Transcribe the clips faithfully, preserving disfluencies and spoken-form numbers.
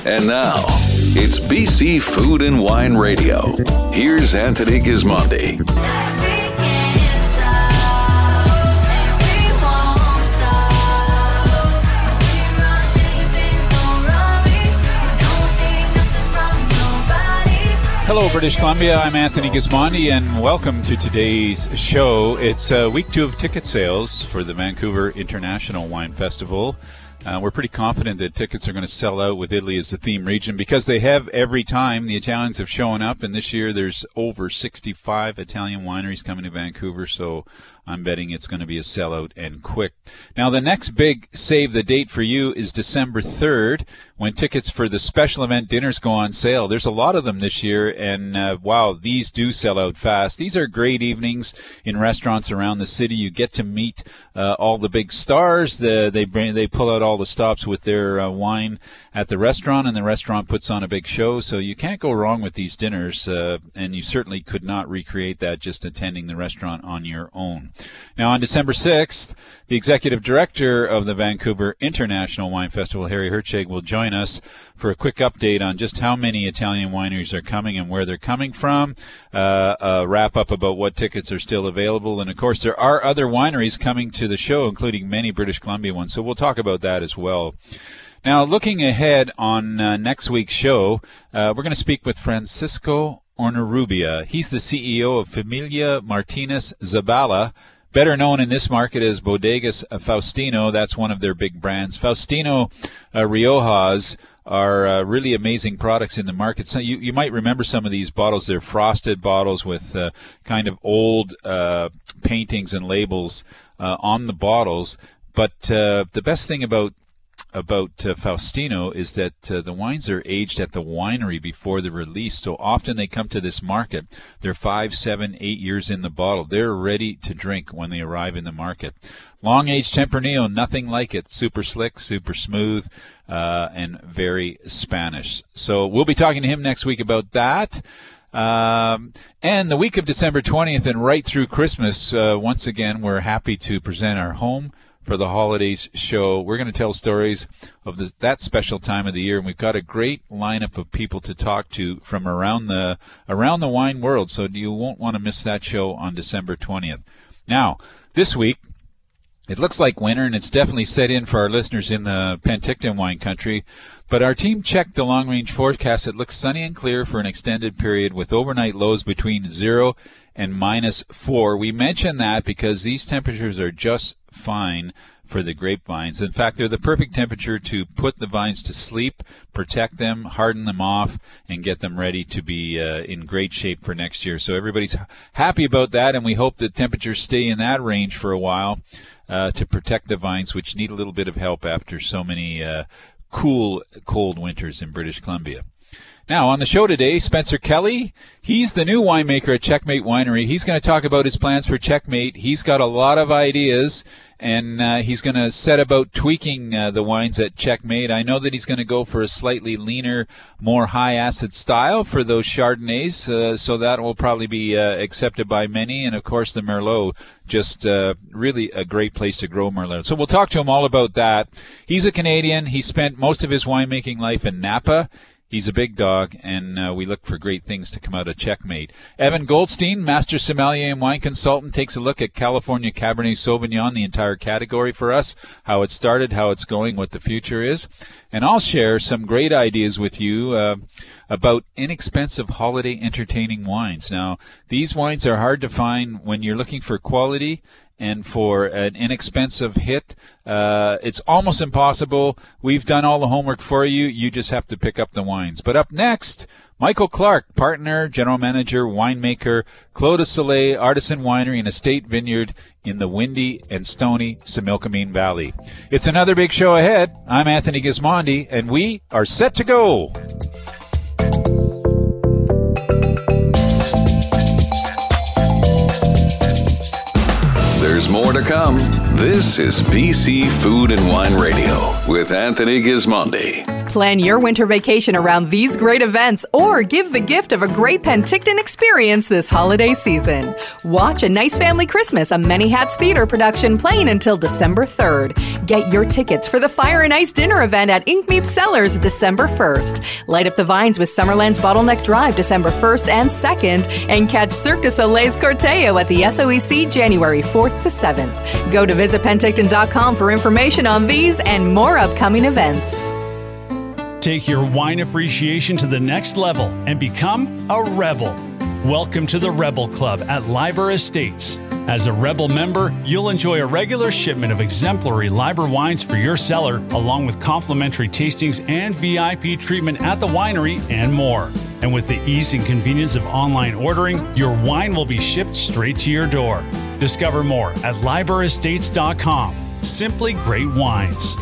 And now, it's B C Food and Wine Radio. Here's Anthony Gismondi. Hello, British Columbia. I'm Anthony Gismondi, and welcome to today's show. It's uh, week two of ticket sales for the Vancouver International Wine Festival. Uh, we're pretty confident that tickets are going to sell out with Italy as the theme region because they have every time. The Italians have shown up, and this year there's over sixty-five Italian wineries coming to Vancouver, so I'm betting it's going to be a sellout and quick. Now, the next big save the date for you is December third, when tickets for the special event dinners go on sale. There's a lot of them this year, and uh, wow, these do sell out fast. These are great evenings in restaurants around the city. You get to meet uh, all the big stars. The, they bring, they pull out all the stops with their uh, wine at the restaurant, and the restaurant puts on a big show. So you can't go wrong with these dinners, uh, and you certainly could not recreate that just attending the restaurant on your own. Now, on December sixth, the executive director of the Vancouver International Wine Festival, Harry Hertscheg, will join us for a quick update on just how many Italian wineries are coming and where they're coming from, uh, a wrap-up about what tickets are still available, and, of course, there are other wineries coming to the show, including many British Columbia ones, so we'll talk about that as well. Now, looking ahead on uh, next week's show, uh, we're going to speak with Francisco Onurrubia. He's the C E O of Familia Martinez Zabala, better known in this market as Bodegas Faustino. That's one of their big brands. Faustino uh, Riojas are uh, really amazing products in the market. So you, you might remember some of these bottles. They're frosted bottles with uh, kind of old uh, paintings and labels uh, on the bottles. But uh, the best thing about about uh, Faustino is that uh, the wines are aged at the winery before they're released. So often they come to this market. They're five, seven, eight years in the bottle. They're ready to drink when they arrive in the market. Long-aged Tempranillo, nothing like it. Super slick, super smooth, uh, and very Spanish. So we'll be talking to him next week about that. Um, and the week of December twentieth and right through Christmas, uh, once again, we're happy to present our Home for the Holidays show. We're going to tell stories of this, that special time of the year, and we've got a great lineup of people to talk to from around the around the wine world, so you won't want to miss that show on December twentieth. Now, this week, it looks like winter, and it's definitely set in for our listeners in the Penticton wine country, but our team checked the long-range forecast. It looks sunny and clear for an extended period with overnight lows between zero and minus four. We mention that because these temperatures are just fine for the grapevines. In fact, they're the perfect temperature to put the vines to sleep, protect them, harden them off, and get them ready to be uh, in great shape for next year. So everybody's happy about that, and we hope the temperatures stay in that range for a while uh, to protect the vines, which need a little bit of help after so many uh, cool, cold winters in British Columbia. Now, on the show today, Spencer Kelly. He's the new winemaker at Checkmate Winery. He's going to talk about his plans for Checkmate. He's got a lot of ideas, and uh, he's going to set about tweaking uh, the wines at Checkmate. I know that he's going to go for a slightly leaner, more high-acid style for those Chardonnays, uh, so that will probably be uh, accepted by many. And, of course, the Merlot, just uh, really a great place to grow Merlot. So we'll talk to him all about that. He's a Canadian. He spent most of his winemaking life in Napa. He's a big dog, and uh, we look for great things to come out of Checkmate. Evan Goldstein, Master Sommelier and Wine Consultant, takes a look at California Cabernet Sauvignon, the entire category for us, how it started, how it's going, what the future is. And I'll share some great ideas with you uh, about inexpensive holiday entertaining wines. Now, these wines are hard to find when you're looking for quality and for an inexpensive hit. Uh, it's almost impossible. We've done all the homework for you. You just have to pick up the wines. But up next, Michael Clark, partner, general manager, winemaker, Clos de Soleil Artisan Winery and Estate Vineyard in the windy and stony Similkameen Valley. It's another big show ahead. I'm Anthony Gismondi, and we are set to go. There's more to come. This is B C Food and Wine Radio with Anthony Gismondi. Plan your winter vacation around these great events or give the gift of a great Penticton experience this holiday season. Watch A Nice Family Christmas, a Many Hats Theater production playing until December third. Get your tickets for the Fire and Ice dinner event at Inkmeep Cellars December first. Light up the vines with Summerland's Bottleneck Drive December first and second, and catch Cirque du Soleil's Corteo at the S O E C January fourth to seventh. Go to visit penticton dot com for information on these and more upcoming events. Take your wine appreciation to the next level and become a Rebel. Welcome to the Rebel Club at Liber Estates. As a Rebel member, you'll enjoy a regular shipment of exemplary Liber wines for your cellar, along with complimentary tastings and V I P treatment at the winery and more. And with the ease and convenience of online ordering, your wine will be shipped straight to your door. Discover more at liber estates dot com. Simply great wines.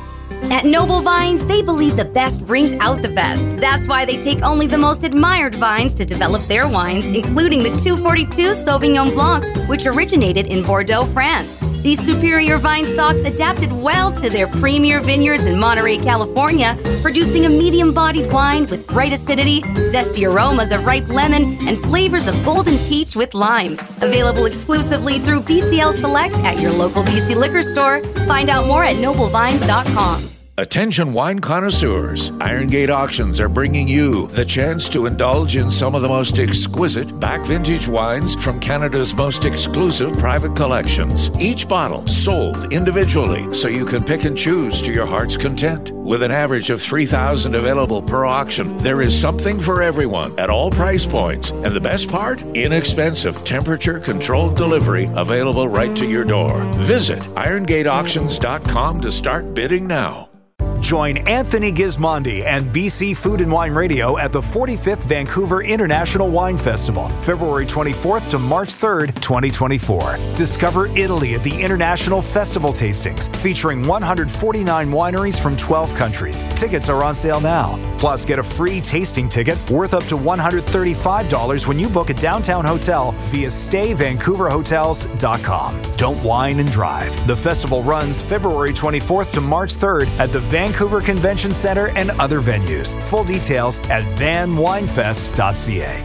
At Noble Vines, they believe the best brings out the best. That's why they take only the most admired vines to develop their wines, including the two forty-two Sauvignon Blanc, which originated in Bordeaux, France. These superior vine stocks adapted well to their premier vineyards in Monterey, California, producing a medium-bodied wine with bright acidity, zesty aromas of ripe lemon, and flavors of golden peach with lime. Available exclusively through B C L Select at your local B C liquor store. Find out more at noble vines dot com. Attention wine connoisseurs, Iron Gate Auctions are bringing you the chance to indulge in some of the most exquisite back vintage wines from Canada's most exclusive private collections. Each bottle sold individually, so you can pick and choose to your heart's content. With an average of three thousand available per auction, there is something for everyone at all price points. And the best part? Inexpensive, temperature-controlled delivery available right to your door. Visit iron gate auctions dot com to start bidding now. Join Anthony Gismondi and B C Food and Wine Radio at the forty-fifth Vancouver International Wine Festival, February twenty-fourth to March third, twenty twenty-four. Discover Italy at the International Festival Tastings, featuring one hundred forty-nine wineries from twelve countries. Tickets are on sale now. Plus, get a free tasting ticket worth up to one hundred thirty-five dollars when you book a downtown hotel via stay vancouver hotels dot com. Don't wine and drive. The festival runs February twenty-fourth to March third at the Vancouver Convention Center and other venues. Full details at van winefest dot c a.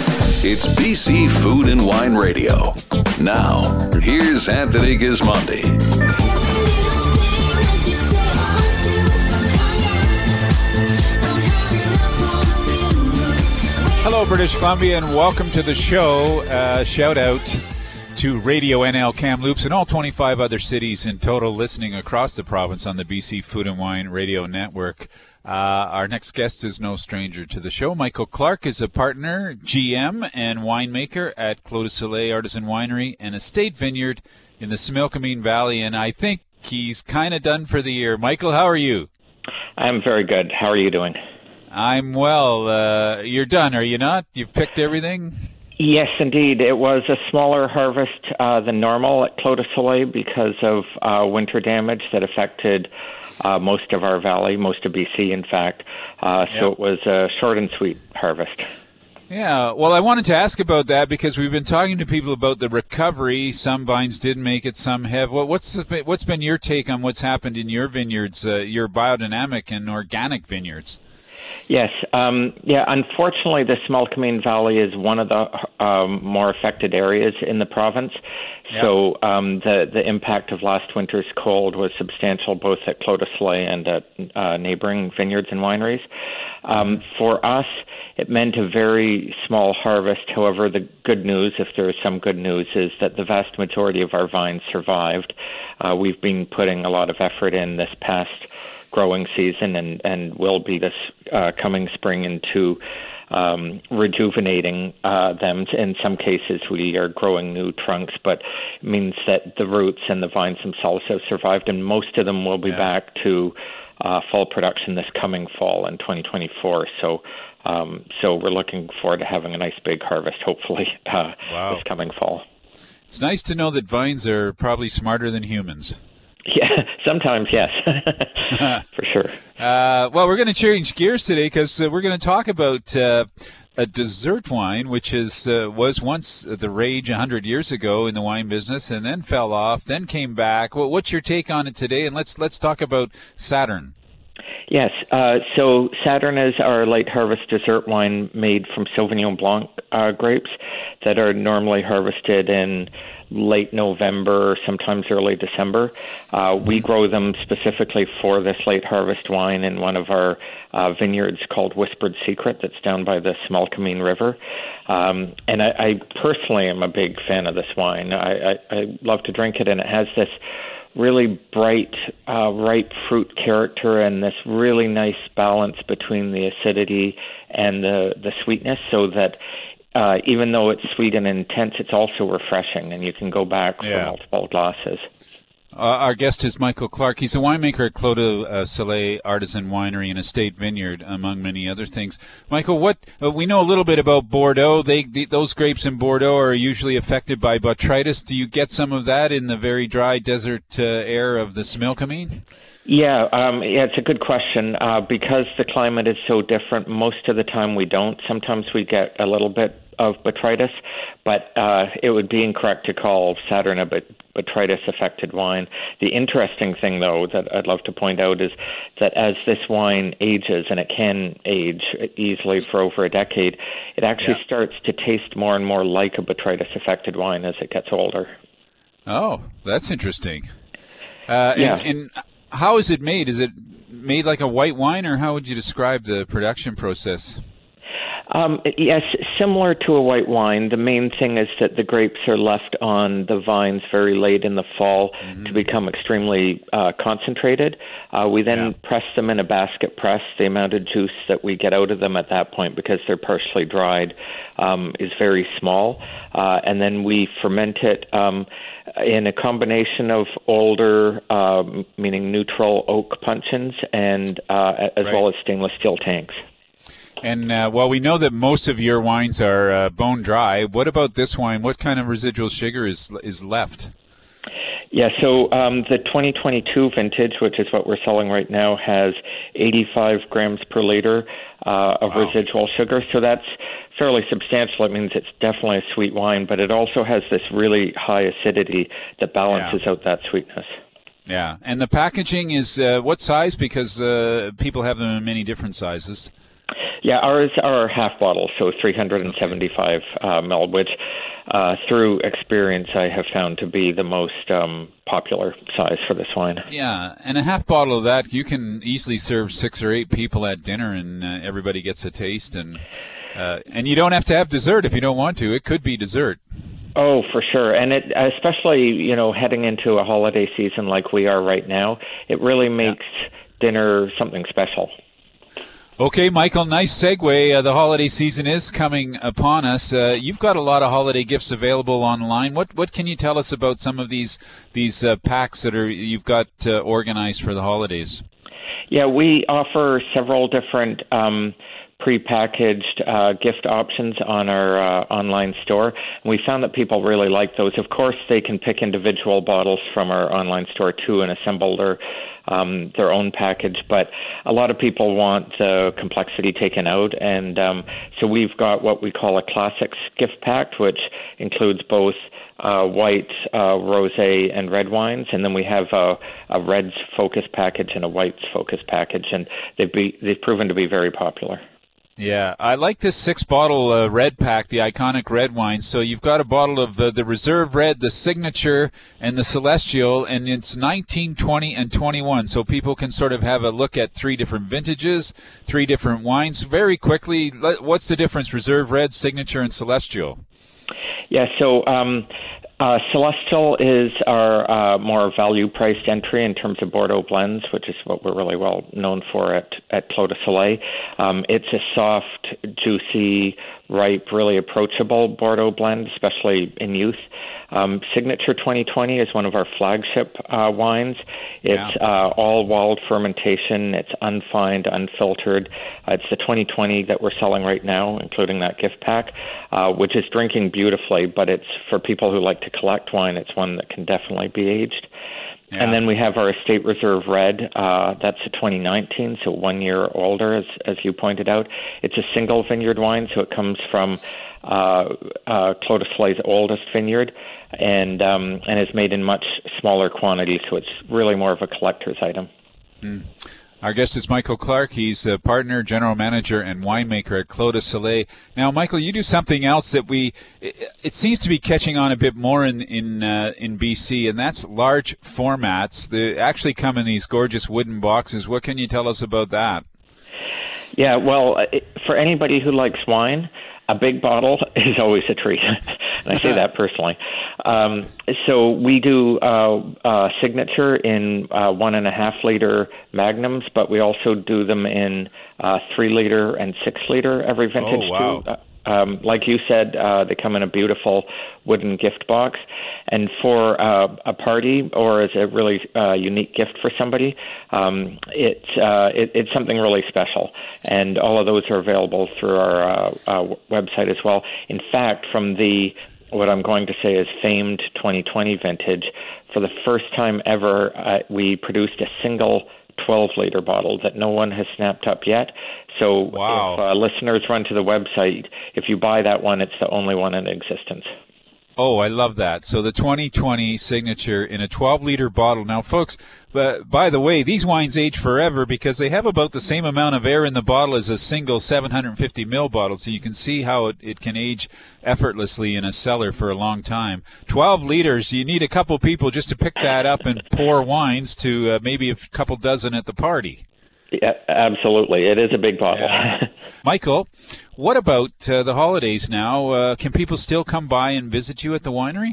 It's B C Food and Wine Radio. Now, here's Anthony Gismondi. Hello, British Columbia, and welcome to the show. Uh, shout out to Radio N L Kamloops and all twenty-five other cities in total listening across the province on the B C Food and Wine Radio Network. Uh, our next guest is no stranger to the show. Michael Clark is a partner, G M, and winemaker at Clos du Soleil Artisan Winery and Estate Vineyard in the Similkameen Valley, and I think he's kind of done for the year. Michael, how are you? I'm very good. How are you doing? I'm well. Uh, you're done, are you not? You've picked everything? Yes, indeed. It was a smaller harvest uh, than normal at Clos du Soleil because of uh, winter damage that affected uh, most of our valley, most of B C, in fact. Uh, so yep. It was a short and sweet harvest. Yeah, well, I wanted to ask about that because we've been talking to people about the recovery. Some vines didn't make it, some have. What, what's what's been your take on what's happened in your vineyards, uh, your biodynamic and organic vineyards? Yes. Um, yeah, unfortunately, the Similkameen Valley is one of the um, more affected areas in the province. Yep. So um, the, the impact of last winter's cold was substantial both at Clos du Soleil and at uh, neighboring vineyards and wineries. Um, for us, it meant a very small harvest. However, the good news, if there is some good news, is that the vast majority of our vines survived. Uh, we've been putting a lot of effort in this past growing season and, and will be this uh, coming spring into um, rejuvenating uh, them. In some cases, we are growing new trunks, but it means that the roots and the vines themselves have survived, and most of them will be yeah. back to uh, full production this coming fall in twenty twenty-four. So um, so we're looking forward to having a nice big harvest, hopefully, uh, wow. this coming fall. It's nice to know that vines are probably smarter than humans. Yeah, sometimes, yes, for sure. Uh, well, we're going to change gears today because uh, we're going to talk about uh, a dessert wine, which is uh, was once the rage one hundred years ago in the wine business, and then fell off, then came back. Well, what's your take on it today? And let's let's talk about Saturn. Yes. Uh, so Saturn is our late harvest dessert wine made from Sauvignon Blanc uh, grapes that are normally harvested in late November, sometimes early December. Uh, we grow them specifically for this late harvest wine in one of our uh, vineyards called Whispered Secret that's down by the Smalkameen River. Um, and I, I personally am a big fan of this wine. I, I, I love to drink it, and it has this really bright, uh, ripe fruit character and this really nice balance between the acidity and the, the sweetness, so that Uh, even though it's sweet and intense, it's also refreshing, and you can go back yeah. for multiple glasses. Uh, our guest is Michael Clark. He's a winemaker at Clos de uh, Soleil Artisan Winery and Estate Vineyard, among many other things. Michael, what uh, we know a little bit about Bordeaux. They, the, those grapes in Bordeaux are usually affected by botrytis. Do you get some of that in the very dry desert uh, air of the Smalkameen? Yeah, um, yeah, it's a good question. Uh, because the climate is so different, most of the time we don't. Sometimes we get a little bit of botrytis, but uh, it would be incorrect to call Saturn a botrytis-affected wine. The interesting thing, though, that I'd love to point out is that as this wine ages, and it can age easily for over a decade, it actually yeah. starts to taste more and more like a botrytis-affected wine as it gets older. Oh, that's interesting. Uh, yeah. And, and how is it made? Is it made like a white wine, or how would you describe the production process? Um, yes, similar to a white wine. The main thing is that the grapes are left on the vines very late in the fall mm-hmm. to become extremely uh, concentrated. Uh, we then yeah. press them in a basket press. The amount of juice that we get out of them at that point, because they're partially dried, um, is very small. Uh, and then we ferment it um, in a combination of older, um, meaning neutral oak puncheons, and uh, as right. well as stainless steel tanks. And uh, while we know that most of your wines are uh, bone dry, what about this wine? What kind of residual sugar is is left? Yeah, so um, the twenty twenty-two vintage, which is what we're selling right now, has eighty-five grams per liter uh, of wow. residual sugar. So that's fairly substantial. It means it's definitely a sweet wine, but it also has this really high acidity that balances yeah. out that sweetness. Yeah, and the packaging is uh, what size? Because uh, people have them in many different sizes. Yeah, ours are half bottles, so three hundred seventy-five uh, mil, which uh, through experience I have found to be the most um, popular size for this wine. Yeah, and a half bottle of that, you can easily serve six or eight people at dinner, and uh, everybody gets a taste. And uh, and you don't have to have dessert if you don't want to. It could be dessert. Oh, for sure. And it, especially, you know, heading into a holiday season like we are right now, it really makes yeah. dinner something special. Okay, Michael, nice segue. Uh, the holiday season is coming upon us. Uh, you've got a lot of holiday gifts available online. What what can you tell us about some of these these uh, packs that are you've got uh, organized for the holidays? Yeah, we offer several different um, prepackaged uh, gift options on our uh, online store. And we found that people really like those. Of course, they can pick individual bottles from our online store too and assemble their Um, their own package, but a lot of people want the complexity taken out, and um, so we've got what we call a classics gift pack, which includes both uh, white, uh, rosé, and red wines, and then we have a, a reds focus package and a whites focus package, and they've be, they've proven to be very popular. Yeah, I like this six-bottle uh, red pack, the iconic red wine. So you've got a bottle of uh, the Reserve Red, the Signature, and the Celestial, and it's nineteen, twenty, and twenty-one. So people can sort of have a look at three different vintages, three different wines. Very quickly, what's the difference, Reserve Red, Signature, and Celestial? Yeah, so um, uh, Celestial is our uh, more value-priced entry in terms of Bordeaux blends, which is what we're really well known for at, at Clos de Soleil. Um, it's a soft, juicy, ripe, really approachable Bordeaux blend, especially in youth. Um, Signature twenty twenty is one of our flagship uh, wines. It's yeah. uh, all wild fermentation. It's unfined, unfiltered. Uh, it's the twenty twenty that we're selling right now, including that gift pack, uh, which is drinking beautifully, but it's for people who like to collect wine, it's one that can definitely be aged. Yeah. And then we have our Estate Reserve Red. Uh, that's a twenty nineteen, so one year older, as as you pointed out. It's a single vineyard wine, so it comes from uh, uh, Clos de Soleil's oldest vineyard, and um, and is made in much smaller quantities, so it's really more of a collector's item. Mm. Our guest is Michael Clark. He's a partner, general manager, and winemaker at Clos du Soleil. Now, Michael, you do something else that we it, it seems to be catching on a bit more in in uh, in B C, and that's large formats. They actually come in these gorgeous wooden boxes. What can you tell us about that? Yeah, well, for anybody who likes wine, a big bottle is always a treat. And I say that personally. Um, so we do uh, uh, signature in uh, one and a half liter magnums, but we also do them in uh, three liter and six liter every vintage. Oh, wow. too. Uh, Um, like you said, uh, they come in a beautiful wooden gift box. And for uh, a party or as a really uh, unique gift for somebody, um, it, uh, it, it's something really special. And all of those are available through our uh, uh, website as well. In fact, from the what I'm going to say is famed twenty twenty vintage, for the first time ever, uh, we produced a single twelve liter bottle that no one has snapped up yet. So wow. if uh, listeners run to the website, if you buy that one, it's the only one in existence. Oh, I love that. So the twenty twenty signature in a twelve liter bottle. Now, folks, uh, by the way, these wines age forever because they have about the same amount of air in the bottle as a single seven hundred fifty milliliter bottle. So you can see how it, it can age effortlessly in a cellar for a long time. twelve liters, you need a couple people just to pick that up and pour wines to uh, maybe a couple dozen at the party. Yeah, absolutely. It is a big bottle. Yeah. Michael, what about uh, the holidays now? Uh, can people still come by and visit you at the winery?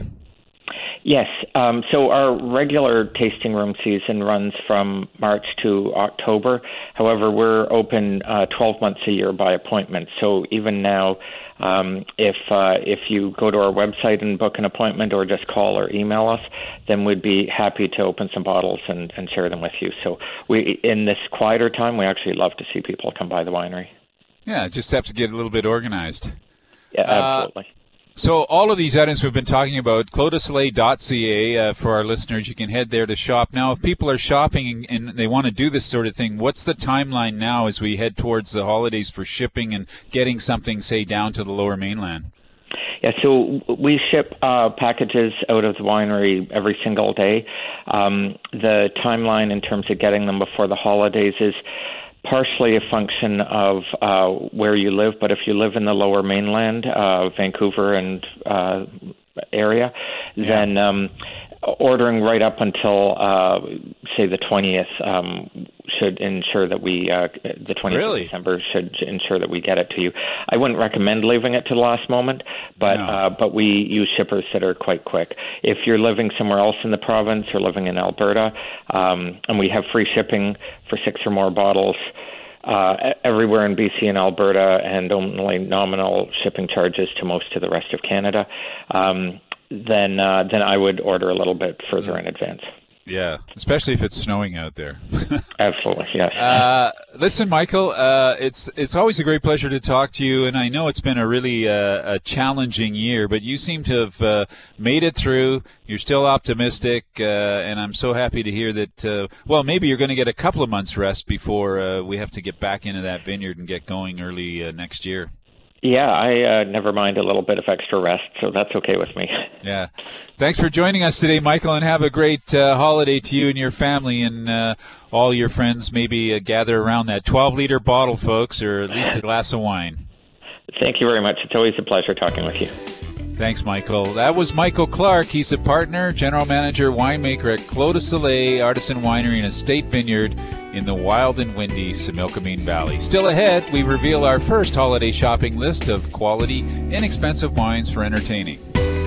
Yes. Um, so our regular tasting room season runs from March to October. However, we're open uh, twelve months a year by appointment. So even now, um, if uh, if you go to our website and book an appointment or just call or email us, then we'd be happy to open some bottles and, and share them with you. So we, in this quieter time, we actually love to see people come by the winery. Yeah, just have to get a little bit organized. Yeah, absolutely. Uh, So all of these items we've been talking about, clos du soleil dot c a uh, for our listeners. You can head there to shop. Now, if people are shopping and they want to do this sort of thing, what's the timeline now as we head towards the holidays for shipping and getting something, say, down to the Lower Mainland? Yeah, so we ship uh, packages out of the winery every single day. Um, the timeline in terms of getting them before the holidays is partially a function of uh, where you live, but if you live in the Lower Mainland, uh, Vancouver and uh, area, yeah. then um, ordering right up until, uh, say, the twentieth um, should ensure that we, uh, the twentieth really? of December should ensure that we get it to you. I wouldn't recommend leaving it to the last moment, but no. uh, but we use shippers that are quite quick. If you're living somewhere else in the province or living in Alberta, um, and we have free shipping for six or more bottles, Uh, everywhere in B C and Alberta, and only nominal shipping charges to most of the rest of Canada, um, then uh, then I would order a little bit further in advance. Yeah, especially if it's snowing out there. Absolutely, yes. Uh, listen, Michael, uh, it's it's always a great pleasure to talk to you, and I know it's been a really uh, a challenging year, but you seem to have uh, made it through. You're still optimistic, uh, and I'm so happy to hear that, uh, well, maybe you're going to get a couple of months' rest before uh, we have to get back into that vineyard and get going early uh, next year. Yeah, I uh, never mind a little bit of extra rest, so that's okay with me. Yeah. Thanks for joining us today, Michael, and have a great uh, holiday to you and your family and uh, all your friends. Maybe uh, gather around that twelve liter bottle, folks, or at least a glass of wine. Thank you very much. It's always a pleasure talking with you. Thanks, Michael. That was Michael Clark. He's a partner, general manager, winemaker at Clos du Soleil Artisan Winery and Estate Vineyard in the wild and windy Similkameen Valley. Still ahead, we reveal our first holiday shopping list of quality, inexpensive wines for entertaining.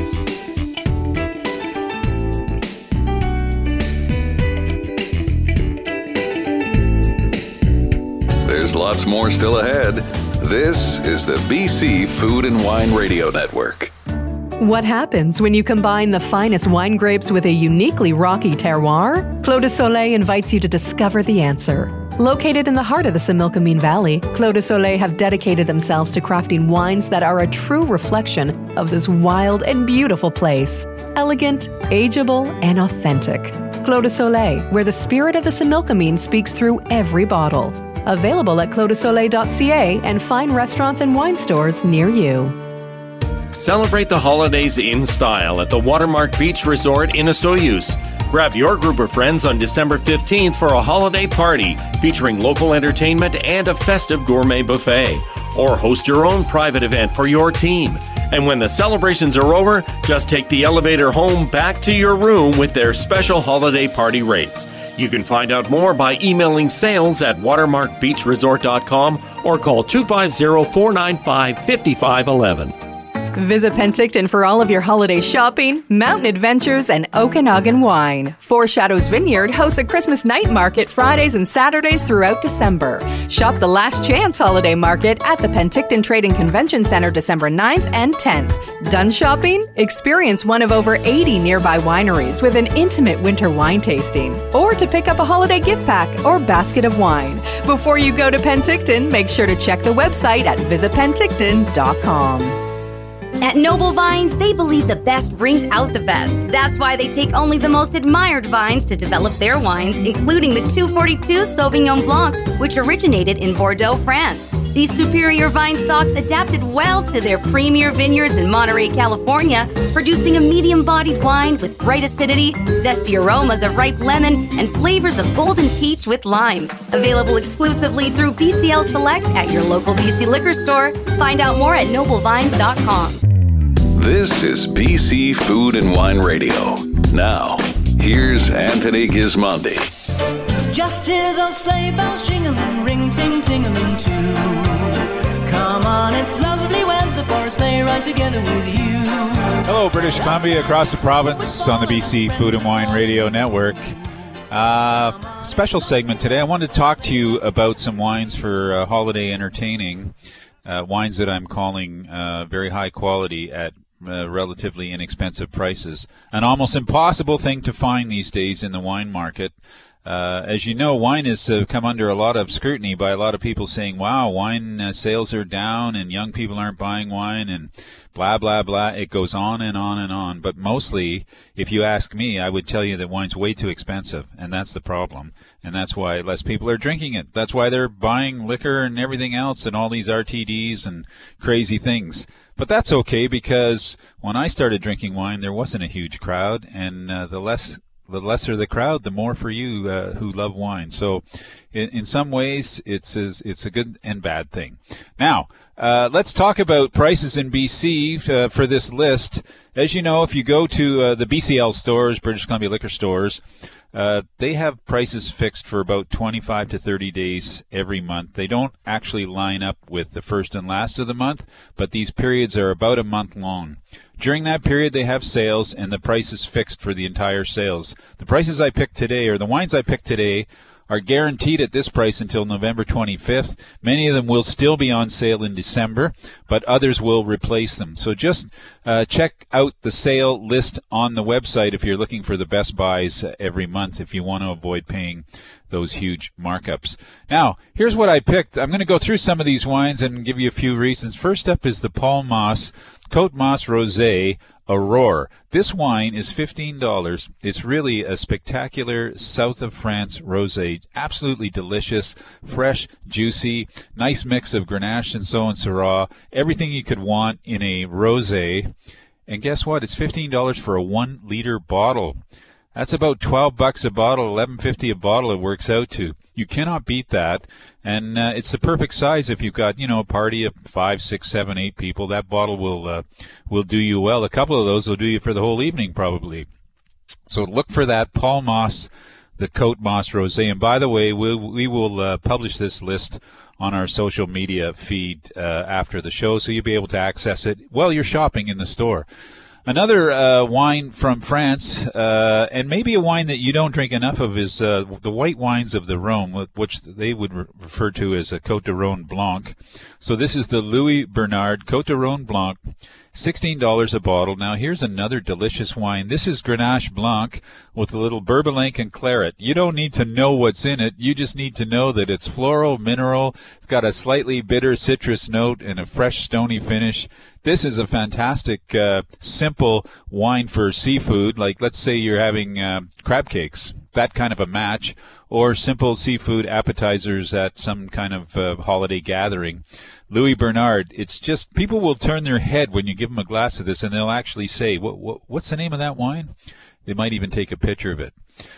There's lots more still ahead. This is the B C Food and Wine Radio Network. What happens when you combine the finest wine grapes with a uniquely rocky terroir? Clos du Soleil invites you to discover the answer. Located in the heart of the Similkameen Valley, Clos du Soleil have dedicated themselves to crafting wines that are a true reflection of this wild and beautiful place. Elegant, ageable, and authentic. Clos du Soleil, where the spirit of the Similkameen speaks through every bottle. Available at clos du soleil dot c a and fine restaurants and wine stores near you. Celebrate the holidays in style at the Watermark Beach Resort in Osoyoos. Grab your group of friends on December fifteenth for a holiday party featuring local entertainment and a festive gourmet buffet. Or host your own private event for your team. And when the celebrations are over, just take the elevator home back to your room with their special holiday party rates. You can find out more by emailing sales at watermark beach resort dot com or call two five zero, four nine five, five five one one. Visit Penticton for all of your holiday shopping, mountain adventures, and Okanagan wine. Four Shadows Vineyard hosts a Christmas night market Fridays and Saturdays throughout December. Shop the Last Chance Holiday Market at the Penticton Trading Convention Center December ninth and tenth. Done shopping? Experience one of over eighty nearby wineries with an intimate winter wine tasting. Or to pick up a holiday gift pack or basket of wine. Before you go to Penticton, make sure to check the website at visit penticton dot com. At Noble Vines, they believe the best brings out the best. That's why they take only the most admired vines to develop their wines, including the two forty-two Sauvignon Blanc, which originated in Bordeaux, France. These superior vine stocks adapted well to their premier vineyards in Monterey, California, producing a medium-bodied wine with bright acidity, zesty aromas of ripe lemon, and flavors of golden peach with lime. Available exclusively through B C L Select at your local B C liquor store. Find out more at noble vines dot com. This is B C Food and Wine Radio. Now, here's Anthony Gismondi. Just hear those sleigh bells jingling, ring ting tingling too. Come on, it's lovely weather for a sleigh ride together with you. Hello, British Columbia, across the province on the B C Food and Wine Radio Network. Uh, special segment today. I wanted to talk to you about some wines for uh, holiday entertaining. Uh, wines that I'm calling uh, very high quality at Uh, relatively inexpensive prices. An almost impossible thing to find these days in the wine market. Uh, as you know, wine has uh, come under a lot of scrutiny by a lot of people saying, wow, wine uh, sales are down and young people aren't buying wine and blah, blah, blah. It goes on and on and on. But mostly, if you ask me, I would tell you that wine's way too expensive, and that's the problem. And that's why less people are drinking it. That's why they're buying liquor and everything else and all these R T Ds and crazy things. But that's okay, because when I started drinking wine, there wasn't a huge crowd, and uh, the less the lesser the crowd, the more for you uh, who love wine. So in, in some ways, it's it's a good and bad thing. Now, uh, let's talk about prices in B C uh, for this list. As you know, if you go to uh, the B C L stores, British Columbia liquor stores, Uh, they have prices fixed for about twenty-five to thirty days every month. They don't actually line up with the first and last of the month, but these periods are about a month long. During that period, they have sales, and the price is fixed for the entire sales. The prices I picked today, or the wines I picked today, are guaranteed at this price until November twenty-fifth. Many of them will still be on sale in December, but others will replace them. So just uh, check out the sale list on the website if you're looking for the best buys every month, if you want to avoid paying those huge markups. Now, here's what I picked. I'm going to go through some of these wines and give you a few reasons. First up is the Paul Moss Côte Moss Rosé Aurore. This wine is fifteen dollars. It's really a spectacular south of France rosé. Absolutely delicious, fresh, juicy, nice mix of Grenache and Saut and Syrah. Everything you could want in a rosé. And guess what? It's fifteen dollars for a one liter bottle. That's about twelve bucks a bottle, eleven fifty a bottle it works out to. You cannot beat that. And uh, it's the perfect size if you've got, you know, a party of five, six, seven, eight people. That bottle will uh, will do you well. A couple of those will do you for the whole evening probably. So look for that Paul Moss, the Côte Moss Rosé. And by the way, we, we will uh, publish this list on our social media feed uh, after the show, so you'll be able to access it while you're shopping in the store. Another uh, wine from France, uh, and maybe a wine that you don't drink enough of, is uh, the white wines of the Rhone, which they would re- refer to as a Côte de Rhone Blanc. So this is the Louis Bernard Côte de Rhone Blanc, sixteen dollars a bottle. Now here's another delicious wine. This is Grenache Blanc with a little Bourbonnaise and claret. You don't need to know what's in it. You just need to know that it's floral, mineral. It's got a slightly bitter citrus note and a fresh stony finish. This is a fantastic, uh, simple wine for seafood. Like, let's say you're having uh, crab cakes, that kind of a match, or simple seafood appetizers at some kind of uh, holiday gathering. Louis Bernard, it's just, people will turn their head when you give them a glass of this, and they'll actually say, what, what, what's the name of that wine? They might even take a picture of it.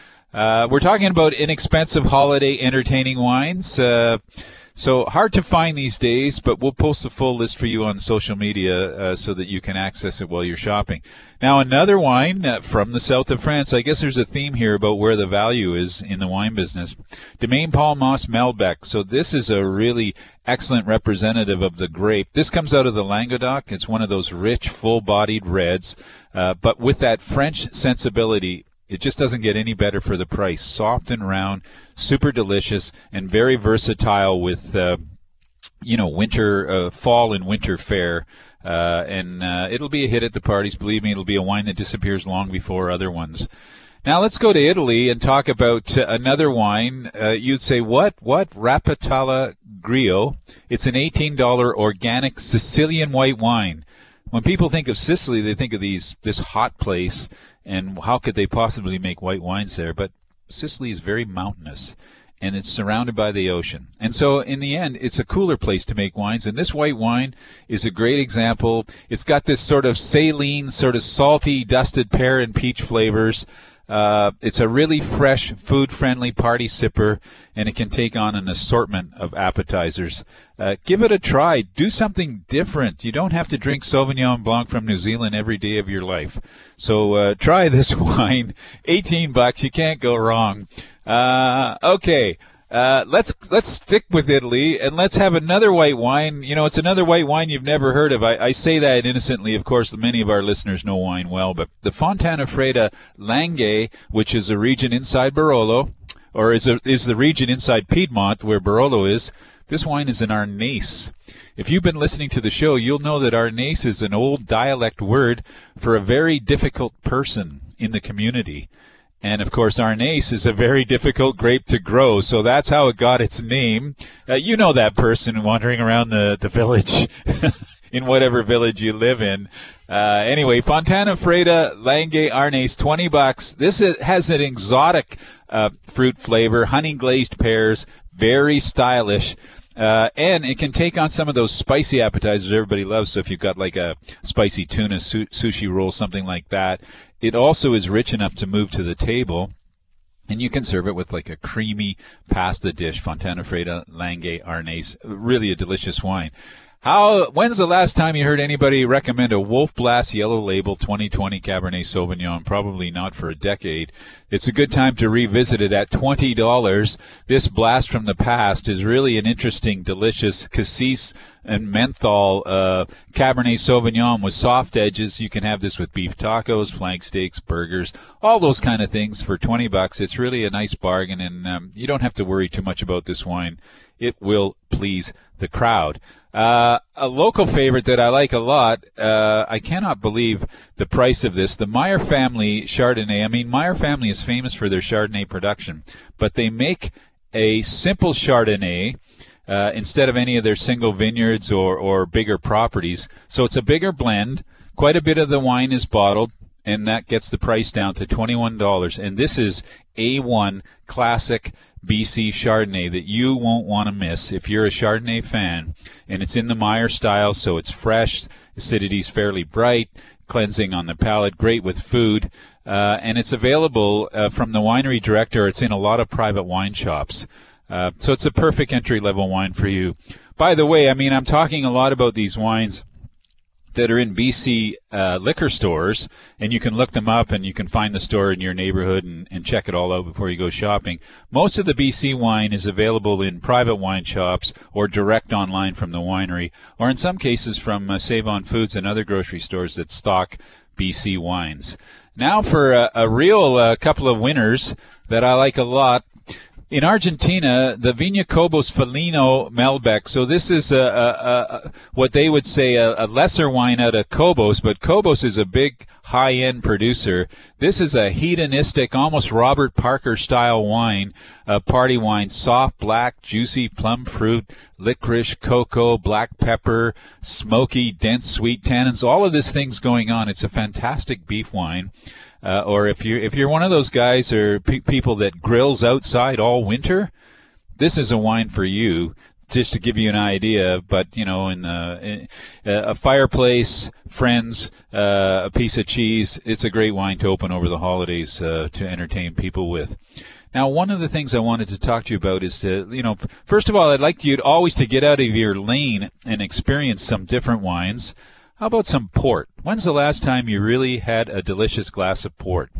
Uh, we're talking about inexpensive holiday entertaining wines. Uh, so hard to find these days, but we'll post a full list for you on social media uh, so that you can access it while you're shopping. Now, another wine uh, from the south of France. I guess there's a theme here about where the value is in the wine business. Domaine Paul Moss Malbec. So this is a really excellent representative of the grape. This comes out of the Languedoc. It's one of those rich, full-bodied reds, uh, but with that French sensibility. It just doesn't get any better for the price. Soft and round, super delicious, and very versatile with, uh, you know, winter, uh, fall and winter fare. Uh, and uh, it'll be a hit at the parties. Believe me, it'll be a wine that disappears long before other ones. Now let's go to Italy and talk about uh, another wine. Uh, you'd say, what? What? Rapitala Grillo. It's an eighteen dollars organic Sicilian white wine. When people think of Sicily, they think of these this hot place. And how could they possibly make white wines there? But Sicily is very mountainous, and it's surrounded by the ocean. And so in the end, it's a cooler place to make wines. And this white wine is a great example. It's got this sort of saline, sort of salty, dusted pear and peach flavors. Uh, it's a really fresh, food-friendly party sipper, and it can take on an assortment of appetizers. Uh, give it a try. Do something different. You don't have to drink Sauvignon Blanc from New Zealand every day of your life. So uh, try this wine. eighteen bucks. You can't go wrong. Uh, okay. Uh, let's let's stick with Italy, and let's have another white wine. You know, it's another white wine you've never heard of. I, I say that innocently. Of course, many of our listeners know wine well, but the Fontana Freda Langhe, which is a region inside Barolo, or is a, is the region inside Piedmont where Barolo is, this wine is an Arnese. If you've been listening to the show, you'll know that Arnese is an old dialect word for a very difficult person in the community. And, of course, Arnese is a very difficult grape to grow, so that's how it got its name. Uh, you know that person wandering around the, the village, in whatever village you live in. Uh, anyway, Fontana Freda Langhe Arnese, twenty bucks. This is, has an exotic uh, fruit flavor, honey-glazed pears, very stylish. Uh, and it can take on some of those spicy appetizers everybody loves. So if you've got like a spicy tuna su- sushi roll, something like that, it also is rich enough to move to the table. And you can serve it with like a creamy pasta dish, Fontana Freda Langhe Arnese. Really a delicious wine. How? When's the last time you heard anybody recommend a Wolf Blass Yellow Label twenty twenty Cabernet Sauvignon? Probably not for a decade. It's a good time to revisit it at twenty dollars. This blast from the past is really an interesting, delicious cassis and menthol uh, Cabernet Sauvignon with soft edges. You can have this with beef tacos, flank steaks, burgers, all those kind of things for twenty bucks. It's really a nice bargain, and um, you don't have to worry too much about this wine. It will please the crowd. Uh, a local favorite that I like a lot, uh, I cannot believe the price of this, the Meyer Family Chardonnay. I mean, Meyer Family is famous for their Chardonnay production, but they make a simple Chardonnay uh, instead of any of their single vineyards or, or bigger properties. So it's a bigger blend. Quite a bit of the wine is bottled, and that gets the price down to twenty-one dollars. And this is A one classic B C Chardonnay that you won't want to miss if you're a Chardonnay fan. And it's in the Meyer style, so it's fresh, acidity's fairly bright, cleansing on the palate, great with food. Uh, and it's available uh, from the winery director. It's in a lot of private wine shops. Uh, so it's a perfect entry-level wine for you. By the way, I mean, I'm talking a lot about these wines that are in B C uh, liquor stores, and you can look them up and you can find the store in your neighborhood and, and check it all out before you go shopping. Most of the B C wine is available in private wine shops or direct online from the winery, or in some cases from uh, Save-On Foods and other grocery stores that stock B C wines. Now for a, a real uh, couple of winners that I like a lot. In Argentina, the Viña Cobos Felino Malbec. So this is a, a, a what they would say a, a lesser wine out of Cobos, but Cobos is a big high-end producer. This is a hedonistic, almost Robert Parker-style wine, a party wine, soft, black, juicy plum fruit, licorice, cocoa, black pepper, smoky, dense, sweet tannins, all of this thing's going on. It's a fantastic beef wine. Uh, or if you're if you're one of those guys or pe- people that grills outside all winter, this is a wine for you. just to give you an idea, but, you know, in, the, in a fireplace, friends, uh, a piece of cheese, it's a great wine to open over the holidays uh, to entertain people with. Now, one of the things I wanted to talk to you about is to, you know, first of all, I'd like you to always to get out of your lane and experience some different wines. How about some port? When's the last time you really had a delicious glass of port?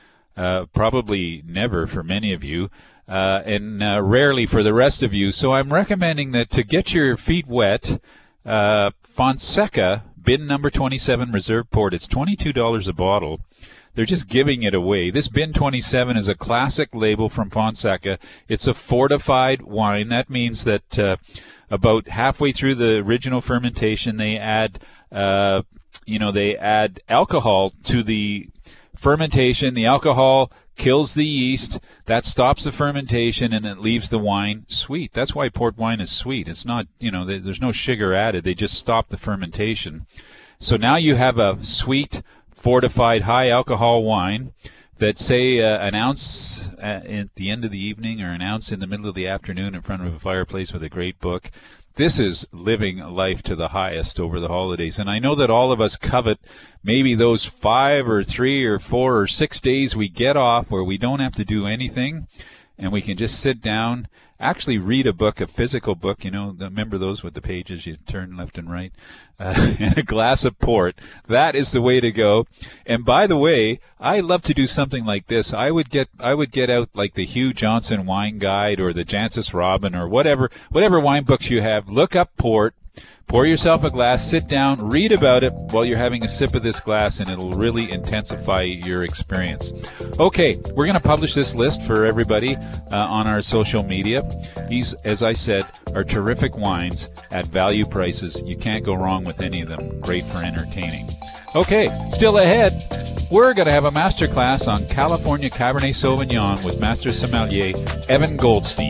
Uh, probably never for many of you, uh, and uh, rarely for the rest of you. So I'm recommending that to get your feet wet, uh, Fonseca, bin number twenty-seven Reserve Port, it's twenty-two dollars a bottle. They're just giving it away. This bin twenty-seven is a classic label from Fonseca. It's a fortified wine. That means that uh, about halfway through the original fermentation, they add, uh, you know, they add alcohol to the fermentation. The alcohol kills the yeast. That stops the fermentation, and it leaves the wine sweet. That's why port wine is sweet. It's not, you know, there's no sugar added. They just stop the fermentation. So now you have a sweet, fortified, high alcohol wine that, say, uh, an ounce at the end of the evening or an ounce in the middle of the afternoon in front of a fireplace with a great book. This is living life to the highest over the holidays. And I know that all of us covet maybe those five or three or four or six days we get off where we don't have to do anything and we can just sit down, actually read a book, a physical book, you know, remember those with the pages you turn left and right, uh, and a glass of port. That is the way to go. And by the way, I love to do something like this. I would get I would get out like the Hugh Johnson Wine Guide or the Jancis Robin or whatever whatever wine books you have. Look up port. Pour yourself a glass, sit down, read about it while you're having a sip of this glass, and it'll really intensify your experience. Okay, we're going to publish this list for everybody uh, on our social media. These, as I said, are terrific wines at value prices. You can't go wrong with any of them. Great for entertaining. Okay, still ahead, we're going to have a masterclass on California Cabernet Sauvignon with Master Sommelier Evan Goldstein.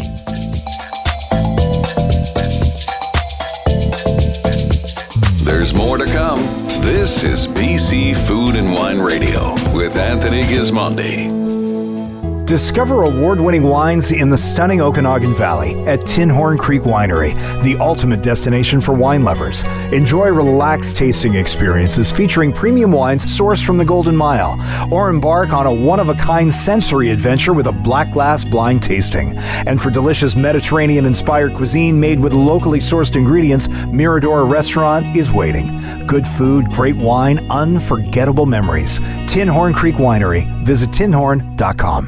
There's more to come. This is B C Food and Wine Radio with Anthony Gismondi. Discover award-winning wines in the stunning Okanagan Valley at Tinhorn Creek Winery, the ultimate destination for wine lovers. Enjoy relaxed tasting experiences featuring premium wines sourced from the Golden Mile, or embark on a one-of-a-kind sensory adventure with a black glass blind tasting. And for delicious Mediterranean-inspired cuisine made with locally sourced ingredients, Mirador Restaurant is waiting. Good food, great wine, unforgettable memories. Tinhorn Creek Winery. Visit tinhorn dot com.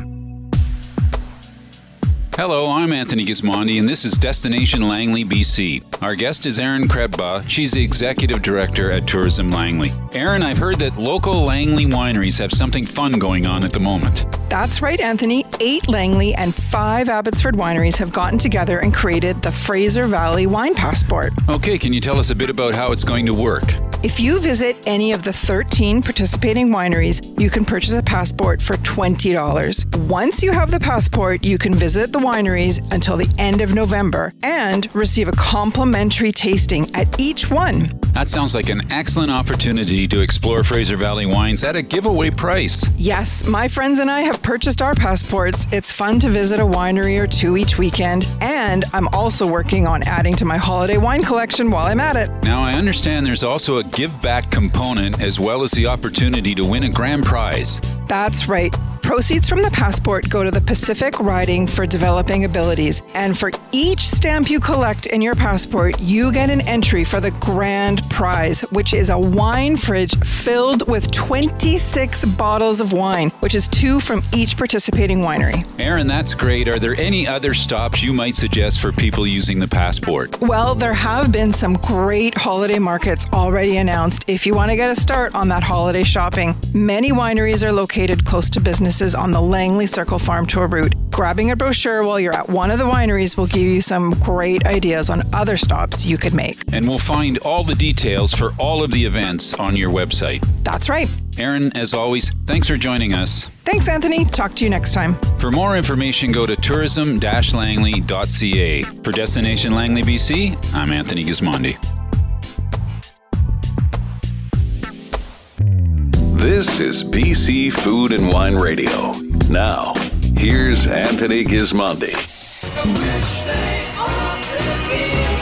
Hello, I'm Anthony Gismondi, and this is Destination Langley, B C. Our guest is Erin Krebba. She's the Executive Director at Tourism Langley. Erin, I've heard that local Langley wineries have something fun going on at the moment. That's right, Anthony. Eight Langley and five Abbotsford wineries have gotten together and created the Fraser Valley Wine Passport. Okay, can you tell us a bit about how it's going to work? If you visit any of the thirteen participating wineries, you can purchase a passport for twenty dollars. Once you have the passport, you can visit the wineries until the end of November and receive a complimentary tasting at each one. That sounds like an excellent opportunity to explore Fraser Valley wines at a giveaway price. Yes, my friends and I have purchased our passports. It's fun to visit a winery or two each weekend, and I'm also working on adding to my holiday wine collection while I'm at it. Now, I understand there's also a give-back component as well as the opportunity to win a grand prize. That's right. Proceeds from the passport go to the Pacific Riding for Developing Abilities. And for each stamp you collect in your passport, you get an entry for the grand prize, which is a wine fridge filled with twenty-six bottles of wine, which is two from each participating winery. Erin, that's great. Are there any other stops you might suggest for people using the passport? Well, there have been some great holiday markets already announced if you want to get a start on that holiday shopping. Many wineries are located close to businesses on the Langley Circle Farm Tour route. Grabbing a brochure while you're at one of the wineries will give you some great ideas on other stops you could make. And we'll find all the details for all of the events on your website. That's right. Erin, as always, thanks for joining us. Thanks, Anthony. Talk to you next time. For more information, go to tourism dash langley dot c a. For Destination Langley, B C, I'm Anthony Gismondi. This is B C Food and Wine Radio. Now, here's Anthony Gismondi. A fresh day on the beach.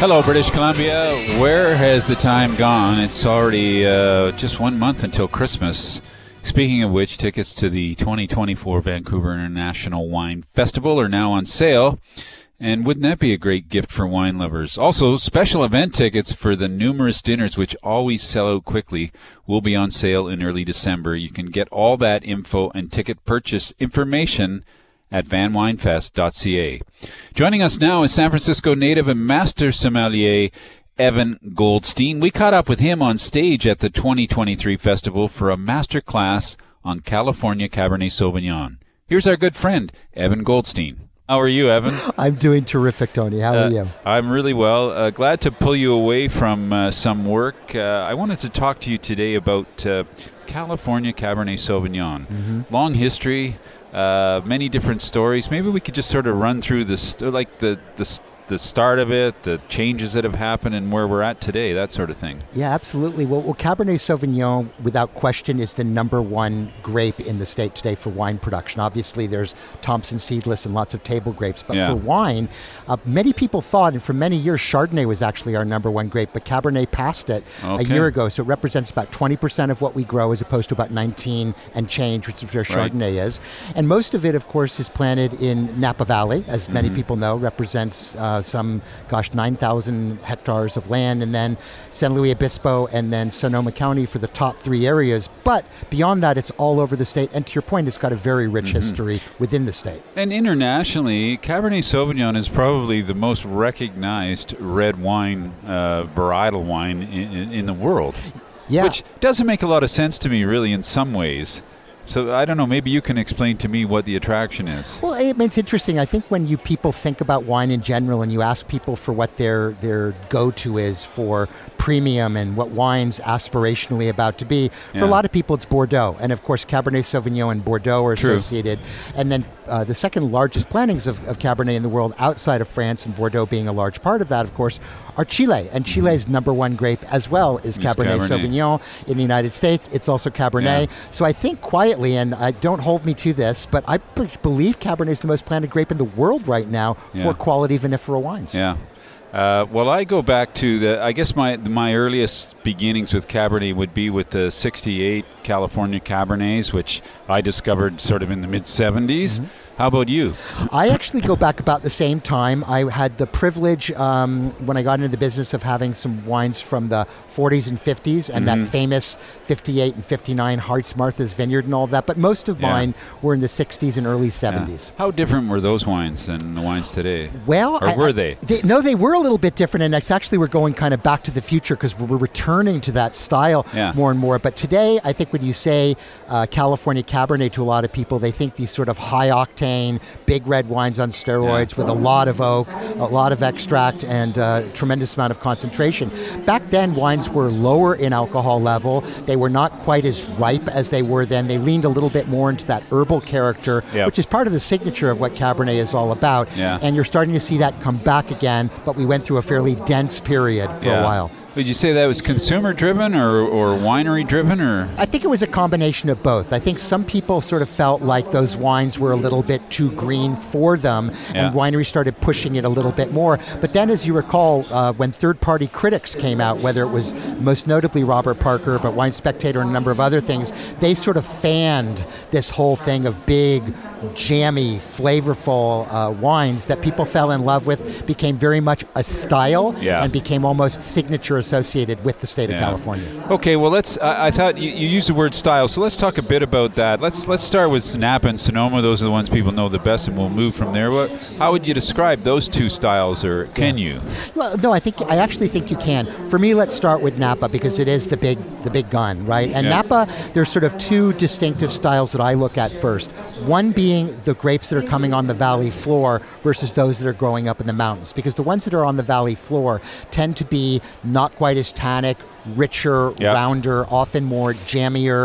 Hello, British Columbia. Where has the time gone? It's already uh, just one month until Christmas. Speaking of which, tickets to the twenty twenty-four Vancouver International Wine Festival are now on sale. And wouldn't that be a great gift for wine lovers? Also, special event tickets for the numerous dinners, which always sell out quickly, will be on sale in early December. You can get all that info and ticket purchase information at van wine fest dot c a. Joining us now is San Francisco native and master sommelier Evan Goldstein. We caught up with him on stage at the twenty twenty-three festival for a master class on California Cabernet Sauvignon. Here's our good friend, Evan Goldstein. How are you, Evan? I'm doing terrific, Tony. How are uh, you? I'm really well. Uh, glad to pull you away from uh, some work. Uh, I wanted to talk to you today about uh, California Cabernet Sauvignon. Mm-hmm. Long history, uh, many different stories. Maybe we could just sort of run through this, like the the. the start of it, the changes that have happened, and where we're at today, that sort of thing. Yeah, absolutely. Well, well, Cabernet Sauvignon, without question, is the number one grape in the state today for wine production. Obviously, there's Thompson Seedless and lots of table grapes, but yeah. for wine, uh, many people thought, and for many years, Chardonnay was actually our number one grape, but Cabernet passed it okay. a year ago, so it represents about twenty percent of what we grow as opposed to about nineteen and change, which is where Chardonnay right. is. And most of it, of course, is planted in Napa Valley, as many mm-hmm. people know, represents uh, some, gosh, nine thousand hectares of land, and then San Luis Obispo and then Sonoma County for the top three areas. But beyond that, it's all over the state. And to your point, it's got a very rich mm-hmm. history within the state. And internationally, Cabernet Sauvignon is probably the most recognized red wine, uh, varietal wine in, in the world. Yeah. Which doesn't make a lot of sense to me, really, in some ways. So I don't know, maybe you can explain to me what the attraction is. Well, it's interesting. I think when you people think about wine in general and you ask people for what their their go-to is for premium and what wine's aspirationally about to be, for yeah. a lot of people it's Bordeaux. And of course, Cabernet Sauvignon and Bordeaux are True. associated. And then uh, the second largest plantings of, of Cabernet in the world outside of France, and Bordeaux being a large part of that, of course, are Chile. And Chile's mm-hmm. number one grape as well is Cabernet, Cabernet Sauvignon. In the United States, it's also Cabernet. Yeah. So I think quietly, and I don't hold me to this, but I b- believe Cabernet is the most planted grape in the world right now yeah. for quality vinifera wines. Yeah. Uh, well, I go back to the, I guess my my earliest beginnings with Cabernet would be with the sixty-eight California Cabernets, which I discovered sort of in the mid-seventies. Mm-hmm. How about you? I actually go back about the same time. I had the privilege um, when I got into the business of having some wines from the forties and fifties and mm-hmm. that famous fifty-eight and fifty-nine Hart's Martha's Vineyard and all of that. But most of yeah. mine were in the sixties and early seventies. Yeah. How different were those wines than the wines today? Well, or were I, they? they? No, they were a little bit different. And it's actually we're going kind of back to the future because we're returning to that style yeah. more and more. But today, I think when you say uh, California Cabernet to a lot of people, they think these sort of high octane, big red wines on steroids yeah. with a lot of oak, a lot of extract, and a uh, tremendous amount of concentration. Back then, wines were lower in alcohol level. They were not quite as ripe as they were then. They leaned a little bit more into that herbal character, yep. which is part of the signature of what Cabernet is all about. Yeah. And you're starting to see that come back again, but we went through a fairly dense period for yeah. a while. Would you say that was consumer-driven or, or winery-driven? Or I think it was a combination of both. I think some people sort of felt like those wines were a little bit too green for them, yeah. and wineries started pushing it a little bit more. But then, as you recall, uh, when third-party critics came out, whether it was most notably Robert Parker, but Wine Spectator and a number of other things, they sort of fanned this whole thing of big, jammy, flavorful uh, wines that people fell in love with, became very much a style, yeah. and became almost signature associated with the state yeah. of California. Okay, well, let's. I, I thought you, you used the word style, so let's talk a bit about that. Let's let's start with Napa and Sonoma. Those are the ones people know the best, and we'll move from there. What? How would you describe those two styles, or can yeah. you? Well, no, I think I actually think you can. For me, let's start with Napa because it is the big the big gun, right? And yeah. Napa, there's sort of two distinctive styles that I look at first. One being the grapes that are coming on the valley floor versus those that are growing up in the mountains, because the ones that are on the valley floor tend to be not quite as tannic, richer, yep. rounder, often more jammier,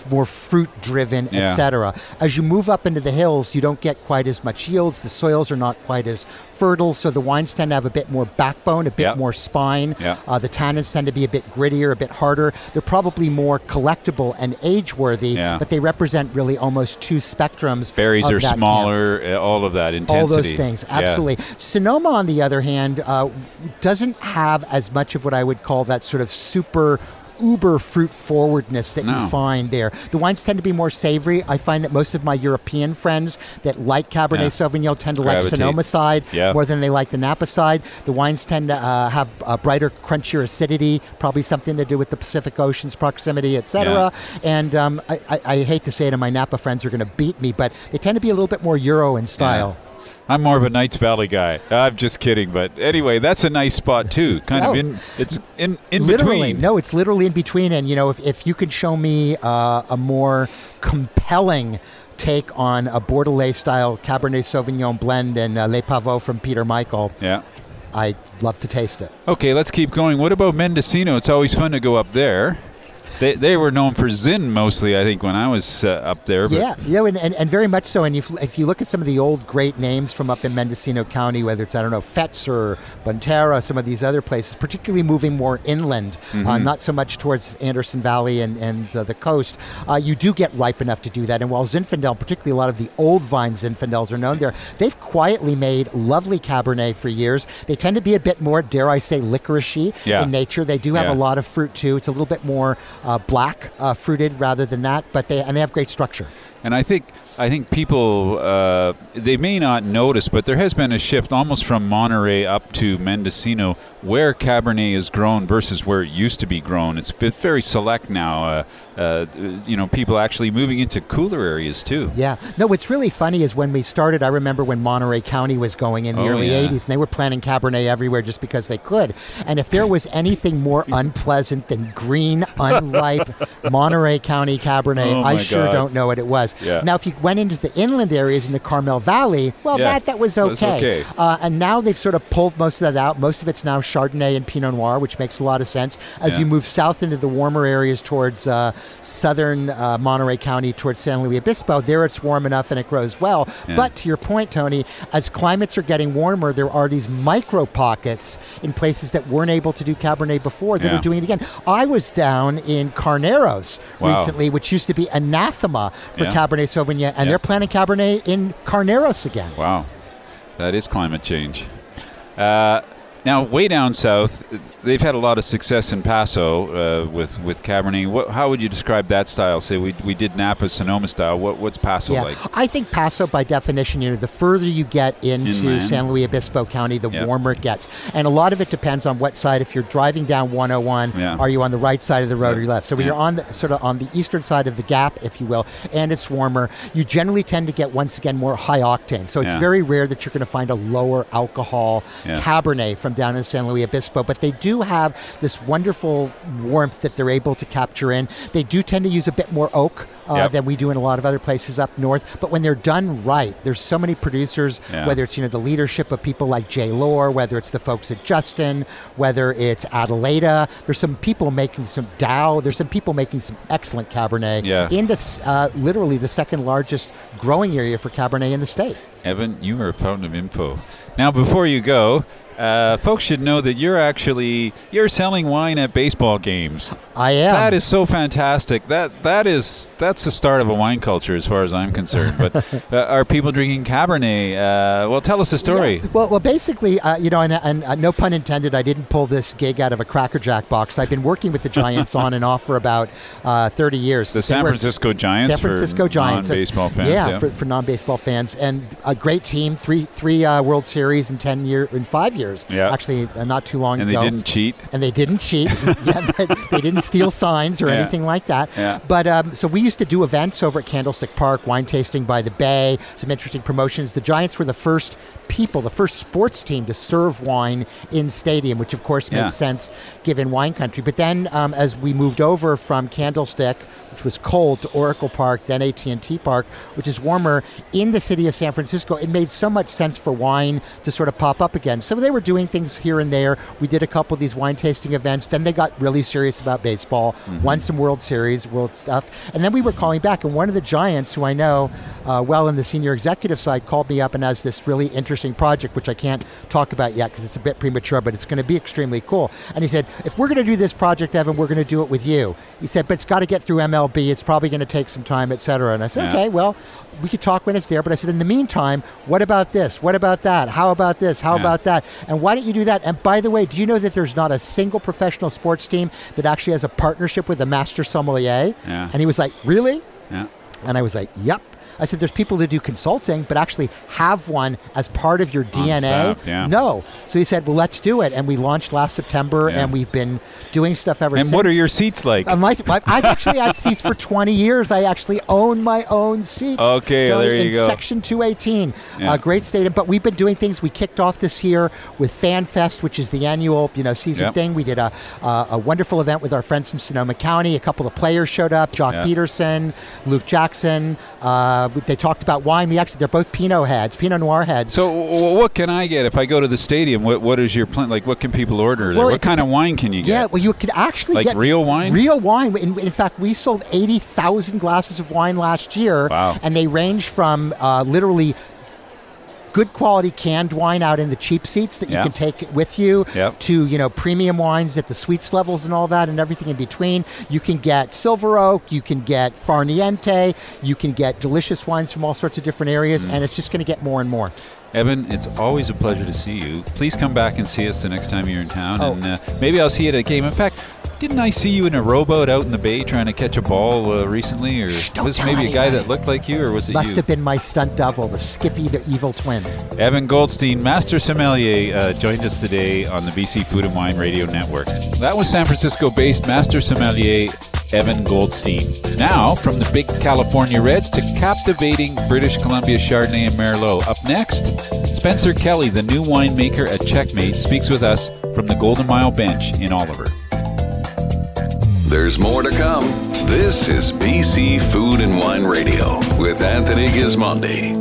more fruit-driven, Yeah. et cetera. As you move up into the hills, you don't get quite as much yields. The soils are not quite as fertile, so the wines tend to have a bit more backbone, a bit Yeah. more spine. Yeah. Uh, the tannins tend to be a bit grittier, a bit harder. They're probably more collectible and age-worthy, Yeah. but they represent really almost two spectrums. Berries of are that camp. smaller, uh, all of that intensity. All those things, Yeah. absolutely. Sonoma, on the other hand, uh, doesn't have as much of what I would call that sort of super uber fruit forwardness that No. you find there. The wines tend to be more savory. I find that most of my European friends that like Cabernet Yeah. Sauvignon tend to Gravitate. like Sonoma side Yeah. more than they like the Napa side. The wines tend to uh, have a brighter, crunchier acidity, probably something to do with the Pacific Ocean's proximity, et cetera. And um, I, I, I hate to say it, and my Napa friends are going to beat me, but they tend to be a little bit more Euro in style. Yeah. I'm more of a Knights Valley guy. I'm just kidding, but anyway, that's a nice spot too. Kind No. of in, it's in in literally, between. no, it's literally in between. And you know, if, if you could show me uh, a more compelling take on a Bordelais style Cabernet Sauvignon blend than uh, Les Pavots from Peter Michael, Yeah. I'd love to taste it. Okay, let's keep going. What about Mendocino? It's always fun to go up there. They they were known for Zin mostly, I think, when I was uh, up there. But Yeah, yeah, and, and, and very much so. And if, if you look at some of the old great names from up in Mendocino County, whether it's, I don't know, Fetz or Bonterra, some of these other places, particularly moving more inland, uh, Mhm. not so much towards Anderson Valley and, and uh, the coast, uh, you do get ripe enough to do that. And while Zinfandel, particularly a lot of the old vine Zinfandels are known there, they've quietly made lovely Cabernet for years. They tend to be a bit more, dare I say, licoricey Yeah. in nature. They do have Yeah. a lot of fruit too. It's a little bit more uh, black uh, fruited rather than that, but they and they have great structure. And I think I think people uh, they may not notice, but there has been a shift almost from Monterey up to Mendocino, where Cabernet is grown versus where it used to be grown. It's been very select now. Uh, uh, you know, people actually moving into cooler areas too. Yeah. No, what's really funny is when we started, I remember when Monterey County was going in the Oh, early yeah. eighties, and they were planting Cabernet everywhere just because they could. And if there was anything more unpleasant than green, unripe Monterey County Cabernet, Oh, I my sure God. don't know what it was. Yeah. Now, if you went into the inland areas in the Carmel Valley, well, Yeah, that, that was that was okay. okay. Uh, and now they've sort of pulled most of that out. Most of it's now Chardonnay and Pinot Noir, which makes a lot of sense. As Yeah. you move south into the warmer areas towards uh, southern uh, Monterey County, towards San Luis Obispo, there it's warm enough and it grows well. Yeah. But to your point, Tony, as climates are getting warmer, there are these micro pockets in places that weren't able to do Cabernet before that Yeah. are doing it again. I was down in Carneros Wow. recently, which used to be anathema for Yeah. Cabernet Sauvignon, and Yeah. they're planting Cabernet in Carneros again. Wow, that is climate change. Uh, now, way down south, they've had a lot of success in Paso uh, with with Cabernet. What, how would you describe that style? Say we we did Napa Sonoma style. What what's Paso Yeah, like? I think Paso, by definition, you know, the further you get into Inland. San Luis Obispo County, the Yeah. warmer it gets. And a lot of it depends on what side. If you're driving down one oh one, Yeah. are you on the right side of the road or left? So when Yeah. you're on the sort of on the eastern side of the gap, if you will, and it's warmer, you generally tend to get, once again, more high octane. So it's Yeah. very rare that you're going to find a lower alcohol Yeah. Cabernet from down in San Luis Obispo, but they do have this wonderful warmth that they're able to capture in. They do tend to use a bit more oak uh, Yep. than we do in a lot of other places up north. But when they're done right, there's so many producers, Yeah. whether it's, you know, the leadership of people like Jay Lore, whether it's the folks at Justin, whether it's Adelaida, there's some people making some Dow, there's some people making some excellent Cabernet Yeah. in this, uh, literally the second largest growing area for Cabernet in the state. Evan, you are a fountain of info. Now, before you go, uh, folks should know that you're actually you're selling wine at baseball games. I am. That is so fantastic. That that is that's the start of a wine culture, as far as I'm concerned. But uh, are people drinking Cabernet? Uh, well, tell us a story. Yeah. Well, well, basically, uh, you know, and, and uh, no pun intended, I didn't pull this gig out of a Cracker Jack box. I've been working with the Giants on and off for about uh, thirty years. The They San were- Francisco Giants San Francisco for Giants, non-baseball fans. Yeah, Yeah, For, for non-baseball fans, and a great team. Three three uh, World Series in ten year in five years. Yeah. Actually, uh, not too long and they ago. didn't cheat. And they didn't cheat. Yeah, but they didn't steal signs or Yeah. anything like that. Yeah. But um, so we used to do events over at Candlestick Park, wine tasting by the bay, some interesting promotions. The Giants were the first people, the first sports team to serve wine in stadium, which of course Yeah. makes sense given wine country. But then um, as we moved over from Candlestick, which was cold, to Oracle Park, then A T and T Park, which is warmer, in the city of San Francisco, it made so much sense for wine to sort of pop up again. So they were doing things here and there. We did a couple of these wine tasting events. Then they got really serious about baseball, mm-hmm. won some World Series, World stuff. And then we were calling back. And one of the giants who I know uh, well in the senior executive side called me up and has this really interesting project, which I can't talk about yet because it's a bit premature, but it's going to be extremely cool. And he said, if we're going to do this project, Evan, we're going to do it with you. He said, but it's got to get through M L B. It's probably going to take some time, et cetera. And I said, yeah. okay, well, we could talk when it's there. But I said, in the meantime, what about this? What about that? How about this? How yeah. about that? And why don't you do that? And by the way, do you know that there's not a single professional sports team that actually has a partnership with a master sommelier? Yeah. And he was like, really? Yeah. And I was like, yep. I said, there's people that do consulting, but actually have one as part of your D N A. Staff, yeah. No. So he said, well, let's do it. And we launched last September, yeah. and we've been doing stuff ever and since. And what are your seats like? Uh, my, I've actually had seats for twenty years. I actually own my own seats. Okay, so there you in go. Section two eighteen. Yeah. Uh, great stadium. But we've been doing things. We kicked off this year with Fan Fest, which is the annual you know season yep. thing. We did a, a, a wonderful event with our friends from Sonoma County. A couple of players showed up, Jock yep. Peterson, Luke Jackson. Uh, they talked about wine. We actually, they're both Pinot heads, Pinot Noir heads. So, what can I get if I go to the stadium? What What is your plan? Like, what can people order there? Well, what kind of wine can you get? Yeah, well, you could actually like get real wine. Real wine. In, in fact, we sold eighty thousand glasses of wine last year. Wow! And they range from uh, literally good quality canned wine out in the cheap seats that you yeah. can take with you yep. to, you know, premium wines at the sweets levels and all that and everything in between. You can get Silver Oak, you can get Farniente, you can get delicious wines from all sorts of different areas, mm. and it's just going to get more and more. Evan, it's always a pleasure to see you. Please come back and see us the next time you're in town, oh. and uh, maybe I'll see you at a game. In fact, didn't I see you in a rowboat out in the bay trying to catch a ball uh, recently? Or Shh, was it maybe a guy that looked like you, or was it Must you? Must have been my stunt double, the Skippy, the evil twin. Evan Goldstein, Master Sommelier, uh, joined us today on the B C Food and Wine Radio Network. That was San Francisco-based Master Sommelier Evan Goldstein. Now, from the big California Reds to captivating British Columbia Chardonnay and Merlot. Up next, Spencer Kelly, the new winemaker at Checkmate, speaks with us from the Golden Mile Bench in Oliver. There's more to come. This is B C Food and Wine Radio with Anthony Gismondi.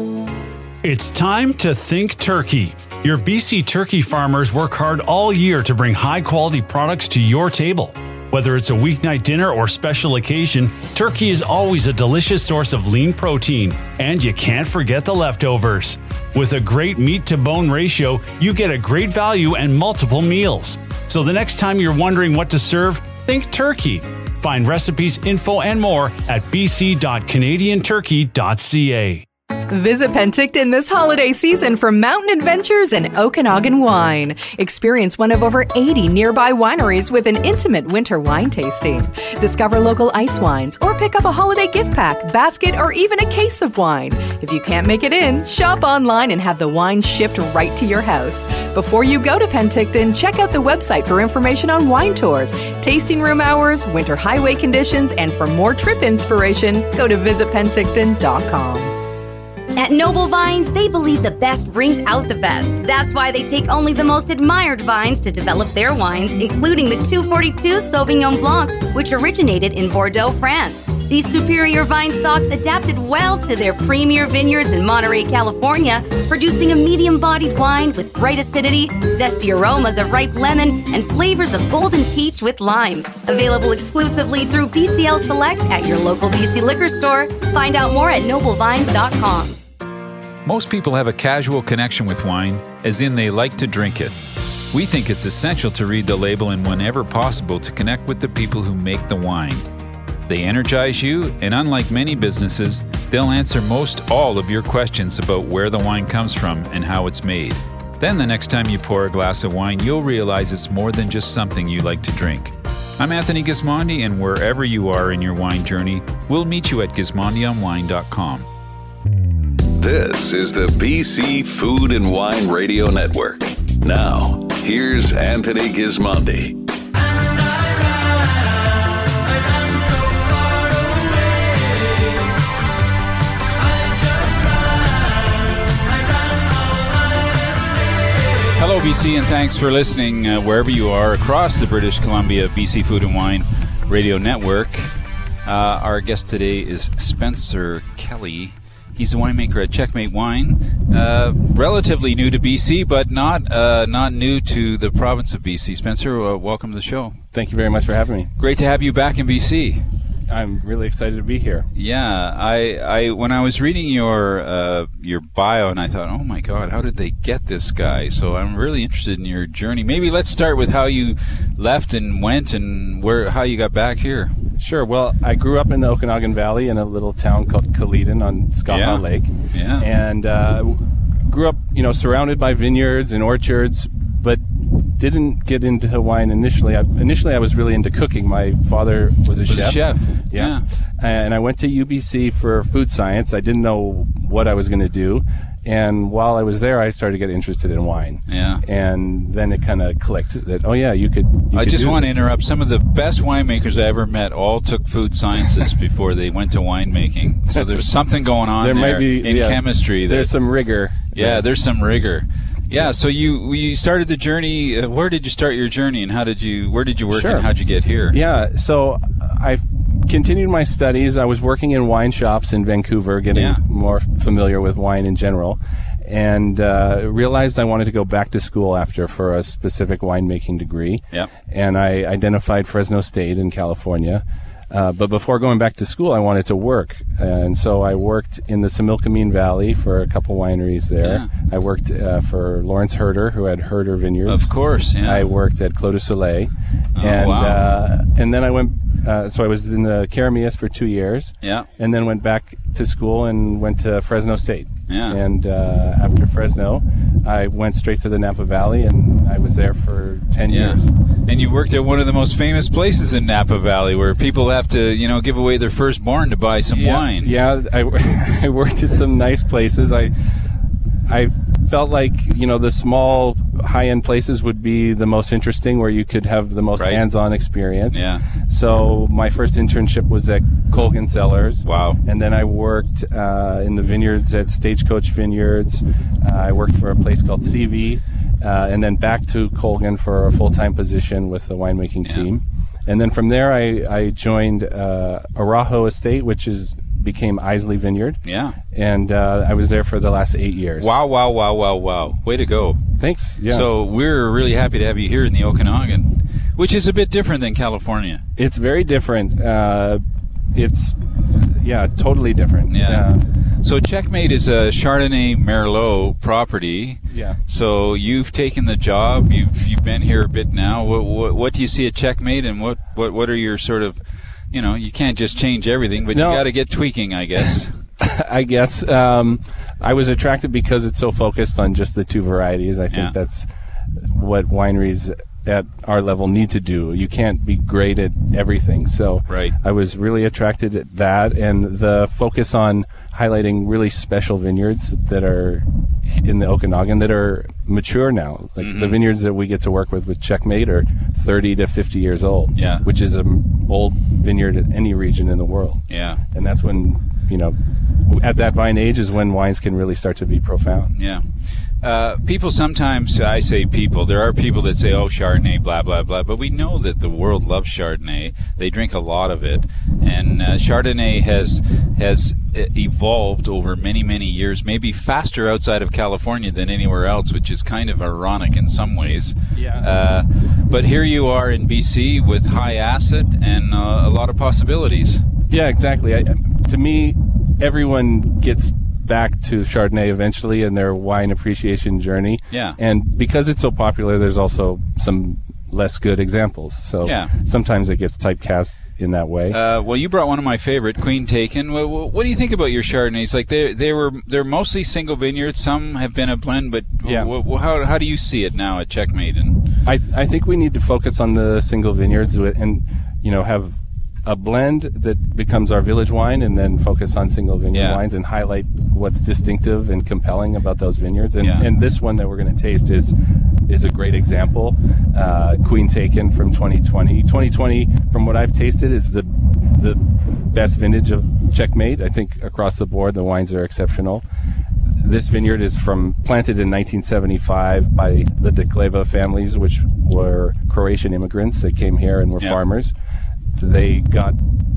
It's time to think turkey. Your B C turkey farmers work hard all year to bring high-quality products to your table. Whether it's a weeknight dinner or special occasion, turkey is always a delicious source of lean protein, and you can't forget the leftovers. With a great meat-to-bone ratio, you get a great value and multiple meals. So the next time you're wondering what to serve, think turkey. Find recipes, info, and more at b c dot canadian turkey dot c a. Visit Penticton this holiday season for mountain adventures and Okanagan wine. Experience one of over eighty nearby wineries with an intimate winter wine tasting. Discover local ice wines or pick up a holiday gift pack, basket, or even a case of wine. If you can't make it in, shop online and have the wine shipped right to your house. Before you go to Penticton, check out the website for information on wine tours, tasting room hours, winter highway conditions, and for more trip inspiration, go to visit penticton dot com. At Noble Vines, they believe the best brings out the best. That's why they take only the most admired vines to develop their wines, including the two forty-two Sauvignon Blanc, which originated in Bordeaux, France. These superior vine stocks adapted well to their premier vineyards in Monterey, California, producing a medium-bodied wine with bright acidity, zesty aromas of ripe lemon, and flavors of golden peach with lime. Available exclusively through B C L Select at your local B C liquor store. Find out more at noble vines dot com. Most people have a casual connection with wine, as in they like to drink it. We think it's essential to read the label and whenever possible to connect with the people who make the wine. They energize you, and unlike many businesses, they'll answer most all of your questions about where the wine comes from and how it's made. Then the next time you pour a glass of wine, you'll realize it's more than just something you like to drink. I'm Anthony Gismondi, and wherever you are in your wine journey, we'll meet you at gismondi on wine dot com. This is the B C Food and Wine Radio Network. Now, here's Anthony Gismondi. Hello, B C, and thanks for listening uh, wherever you are across the British Columbia B C Food and Wine Radio Network. Uh, our guest today is Spencer Kelly. He's the winemaker at Checkmate Wine. Uh, relatively new to B C, but not uh, not new to the province of B C. Spencer, uh, welcome to the show. Thank you very much for having me. Great to have you back in B C. I'm really excited to be here. Yeah, I, I when I was reading your uh, your bio, and I thought, oh my God, how did they get this guy? So I'm really interested in your journey. Maybe let's start with how you left and went, and where how you got back here. Sure. Well, I grew up in the Okanagan Valley in a little town called Kaleden on Scapa Yeah. Lake. Yeah. And uh, grew up, you know, surrounded by vineyards and orchards, but didn't get into wine initially. I, initially, I was really into cooking. My father was a Was a chef. chef. Yeah. And I went to U B C for food science. I didn't know what I was going to do. And while I was there, I started to get interested in wine. Yeah. And then it kind of clicked that, oh, yeah, you could. You I could just do want to this. interrupt. Some of the best winemakers I ever met all took food sciences before they went to winemaking. So That's there's a- something going on there there, might be, in yeah, chemistry. That, There's some rigor. yeah, there. there's some rigor. Yeah, so you you started the journey. Uh, where did you start your journey, and how did you? Where did you work, Sure. and how'd you get here? Yeah, so I continued my studies. I was working in wine shops in Vancouver, getting Yeah. more familiar with wine in general, and uh, realized I wanted to go back to school after for a specific winemaking degree. Yep. And I identified Fresno State in California. Uh, but before going back to school, I wanted to work. And so I worked in the Similkameen Valley for a couple wineries there. Yeah. I worked uh, for Lawrence Herder, who had Herder Vineyards. Of course, yeah. I worked at Clos du Soleil. Oh, and, wow. uh, and then I went, uh, so I was in the Caramellas for two years. Yeah. And then went back to school and went to Fresno State. Yeah. And uh, after Fresno, I went straight to the Napa Valley, and I was there for ten Yeah. years. And you worked at one of the most famous places in Napa Valley, where people have to, you know, give away their firstborn to buy some yeah, wine. Yeah, I, I worked at some nice places. I I felt like, you know, the small high-end places would be the most interesting, where you could have the most Right. hands-on experience. Yeah. So my first internship was at Colgan Cellars. Wow. And then I worked uh, in the vineyards at Stagecoach Vineyards. Uh, I worked for a place called C V, uh, and then back to Colgan for a full-time position with the winemaking Yeah. team. And then from there, I, I joined uh, Arajo Estate, which is became Isley Vineyard. Yeah. And uh, I was there for the last eight years. Wow, wow, wow, wow, wow. Way to go. Thanks. Yeah. So we're really happy to have you here in the Okanagan, which is a bit different than California. It's very different. Uh, it's, yeah, totally different. Yeah. Uh, So Checkmate is a Chardonnay Merlot property. Yeah. So you've taken the job. You've you've been here a bit now. What what, what do you see at Checkmate, and what, what, what are your sort of, you know, you can't just change everything, but No. you got to get tweaking, I guess. I guess um, I was attracted because it's so focused on just the two varieties. I think Yeah. that's what wineries at our level need to do. You can't be great at everything. So Right. I was really attracted at that, and the focus on highlighting really special vineyards that are in the Okanagan that are mature now. Like Mm-hmm. the vineyards that we get to work with with Checkmate are thirty to fifty years old. Yeah. Which is an old vineyard in any region in the world. Yeah. And that's when, you know, at that vine age is when wines can really start to be profound. Yeah. Uh, people sometimes, I say people, there are people that say, oh, Chardonnay, blah, blah, blah, but we know that the world loves Chardonnay. They drink a lot of it. And uh, Chardonnay has has evolved over many, many years, maybe faster outside of California than anywhere else, which is kind of ironic in some ways. Yeah. Uh, but here you are in B C with high acid and uh, a lot of possibilities. Yeah, exactly. I, to me, everyone gets back to Chardonnay eventually in their wine appreciation journey. Yeah. And because it's so popular, there's also some less good examples. So Yeah. sometimes it gets typecast in that way. Uh, well, you brought one of my favorite, Queen Taken. What, what, what do you think about your Chardonnays? Like they they were they're mostly single vineyards. Some have been a blend, but Yeah. w- w- how how do you see it now at Checkmate? And I I think we need to focus on the single vineyards with, and you know have a blend that becomes our village wine, and then focus on single vineyard Yeah. wines and highlight what's distinctive and compelling about those vineyards. And, Yeah. and this one that we're going to taste is is a great example. Uh, Queen Taken from twenty twenty. twenty twenty, from what I've tasted, is the the best vintage of Checkmate. I think across the board the wines are exceptional. This vineyard is from planted in nineteen seventy-five by the Decleva families, which were Croatian immigrants that came here and were Yeah. farmers. They got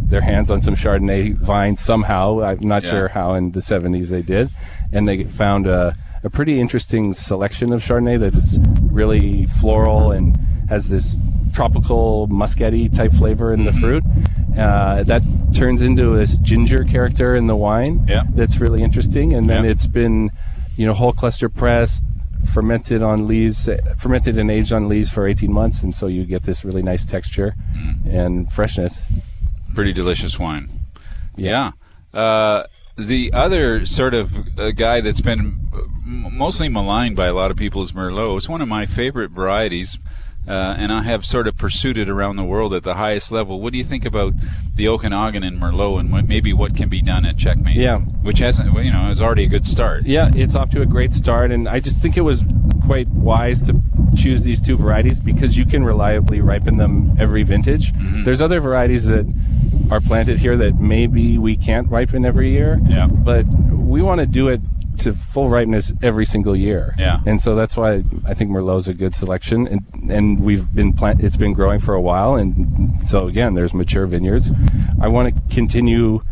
their hands on some Chardonnay vines somehow. I'm not Yeah. sure how in the seventies they did. And they found a, a pretty interesting selection of Chardonnay that is really floral and has this tropical muscatty type flavor in the fruit. Uh, that turns into this ginger character in the wine. Yeah. That's really interesting. And then Yeah. it's been, you know, whole cluster pressed, fermented on lees, fermented and aged on lees for eighteen months, and so you get this really nice texture and freshness. Pretty delicious wine. Yeah. Uh, the other sort of uh, guy that's been m- mostly maligned by a lot of people is Merlot. It's one of my favorite varieties. Uh, and I have sort of pursued it around the world at the highest level. What do you think about the Okanagan and Merlot, and what, maybe what can be done at Checkmate? Yeah. Which hasn't, you know, is already a good start. Yeah, it's off to a great start, and I just think it was quite wise to choose these two varieties because you can reliably ripen them every vintage. Mm-hmm. There's other varieties that are planted here that maybe we can't ripen every year. Yeah. But we want to do it to full ripeness every single year. Yeah. And so that's why I think Merlot's a good selection, and and we've been plant it's been growing for a while, and so again there's mature vineyards. I want to continue,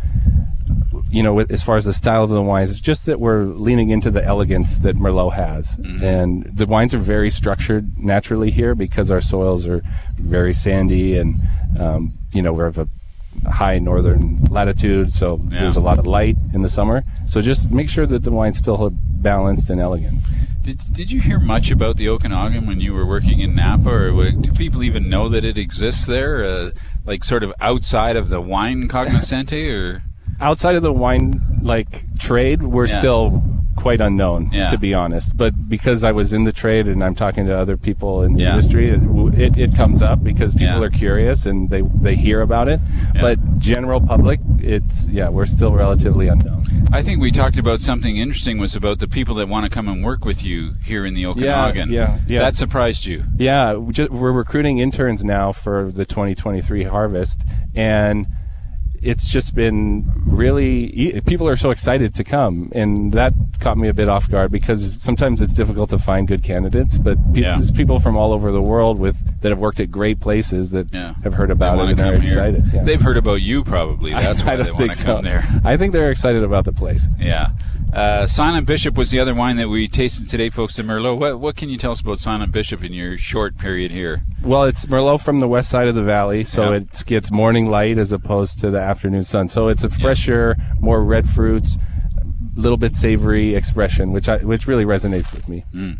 you know, with, as far as the style of the wines, it's just that we're leaning into the elegance that Merlot has. Mm-hmm. And the wines are very structured naturally here because our soils are very sandy, and um, you know, we're of a high northern latitude, so Yeah. there's a lot of light in the summer. So just make sure that the wine's still balanced and elegant. Did, did you hear much about the Okanagan when you were working in Napa, or what- do people even know that it exists there, uh, like sort of outside of the wine cognoscente, or? Outside of the wine like trade, we're Yeah. still quite unknown, Yeah. to be honest. But because I was in the trade and I'm talking to other people in the Yeah. industry, it, it, it comes up because people Yeah. are curious and they, they hear about it. Yeah. But general public, it's, yeah, we're still relatively unknown. I think we talked about something interesting was about the people that want to come and work with you here in the Okanagan. yeah, yeah. That surprised you. Yeah, we ju- we're recruiting interns now for the twenty twenty-three harvest, and it's just been really, e- people are so excited to come, and that caught me a bit off guard because sometimes it's difficult to find good candidates, but pe- Yeah. it's people from all over the world with that have worked at great places that Yeah. have heard They about want it to and are come here. excited. Yeah. They've heard about you probably. That's why I don't they want think to so. come there. I think they're excited about the place. Yeah. Uh, Silent Bishop was the other wine that we tasted today, folks, in Merlot. What, what can you tell us about Silent Bishop in your short period here? Well, it's Merlot from the west side of the valley, so Yeah. it gets morning light as opposed to the afternoon sun. So it's a fresher, more red fruits, little bit savory expression, which I, which really resonates with me. Mm.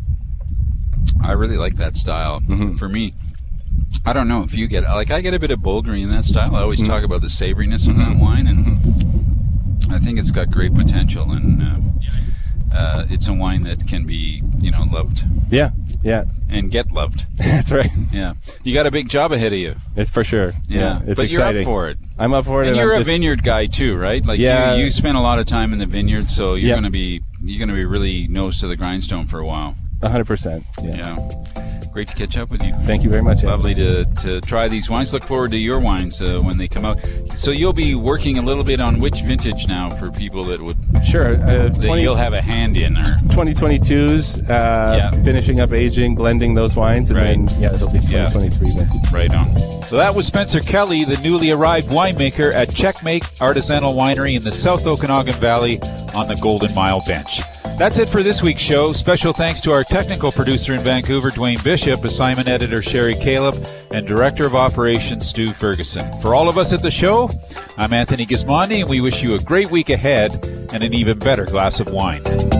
I really like that style. Mm-hmm. For me, I don't know if you get, like, I get a bit of Bulgari in that style. I always Mm-hmm. talk about the savoriness of that wine, and I think it's got great potential, and uh, uh, it's a wine that can be, you know, loved. Yeah, yeah. And get loved. That's right. Yeah. You got a big job ahead of you. It's for sure. Yeah. Yeah, it's but exciting. you're up for it. I'm up for it. And, and you're I'm a just, vineyard guy too, right? Like Yeah. you, you spend a lot of time in the vineyard, so you're Yeah. going to be you're going to be really nose to the grindstone for a while. one hundred percent. Yeah. Yeah. Great to catch up with you. Thank you very much. Ed. Lovely to, to try these wines. Look forward to your wines uh, when they come out. So you'll be working a little bit on which vintage now for people that would Sure. Uh, that twenty, you'll have a hand in, or twenty twenty-twos, uh, Yeah. finishing up aging, blending those wines, and Right. then, yeah, it'll be Yeah. twenty twenty-three vintage. right on. So that was Spencer Kelly, the newly arrived winemaker at Checkmate Artisanal Winery in the South Okanagan Valley on the Golden Mile Bench. That's it for this week's show. Special thanks to our technical producer in Vancouver, Dwayne Bishop, assignment editor Sherry Caleb, and director of operations Stu Ferguson. For all of us at the show, I'm Anthony Gismondi, and we wish you a great week ahead and an even better glass of wine.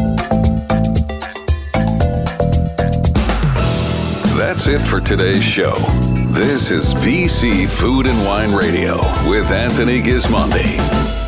That's it for today's show. This is B C Food and Wine Radio with Anthony Gismondi.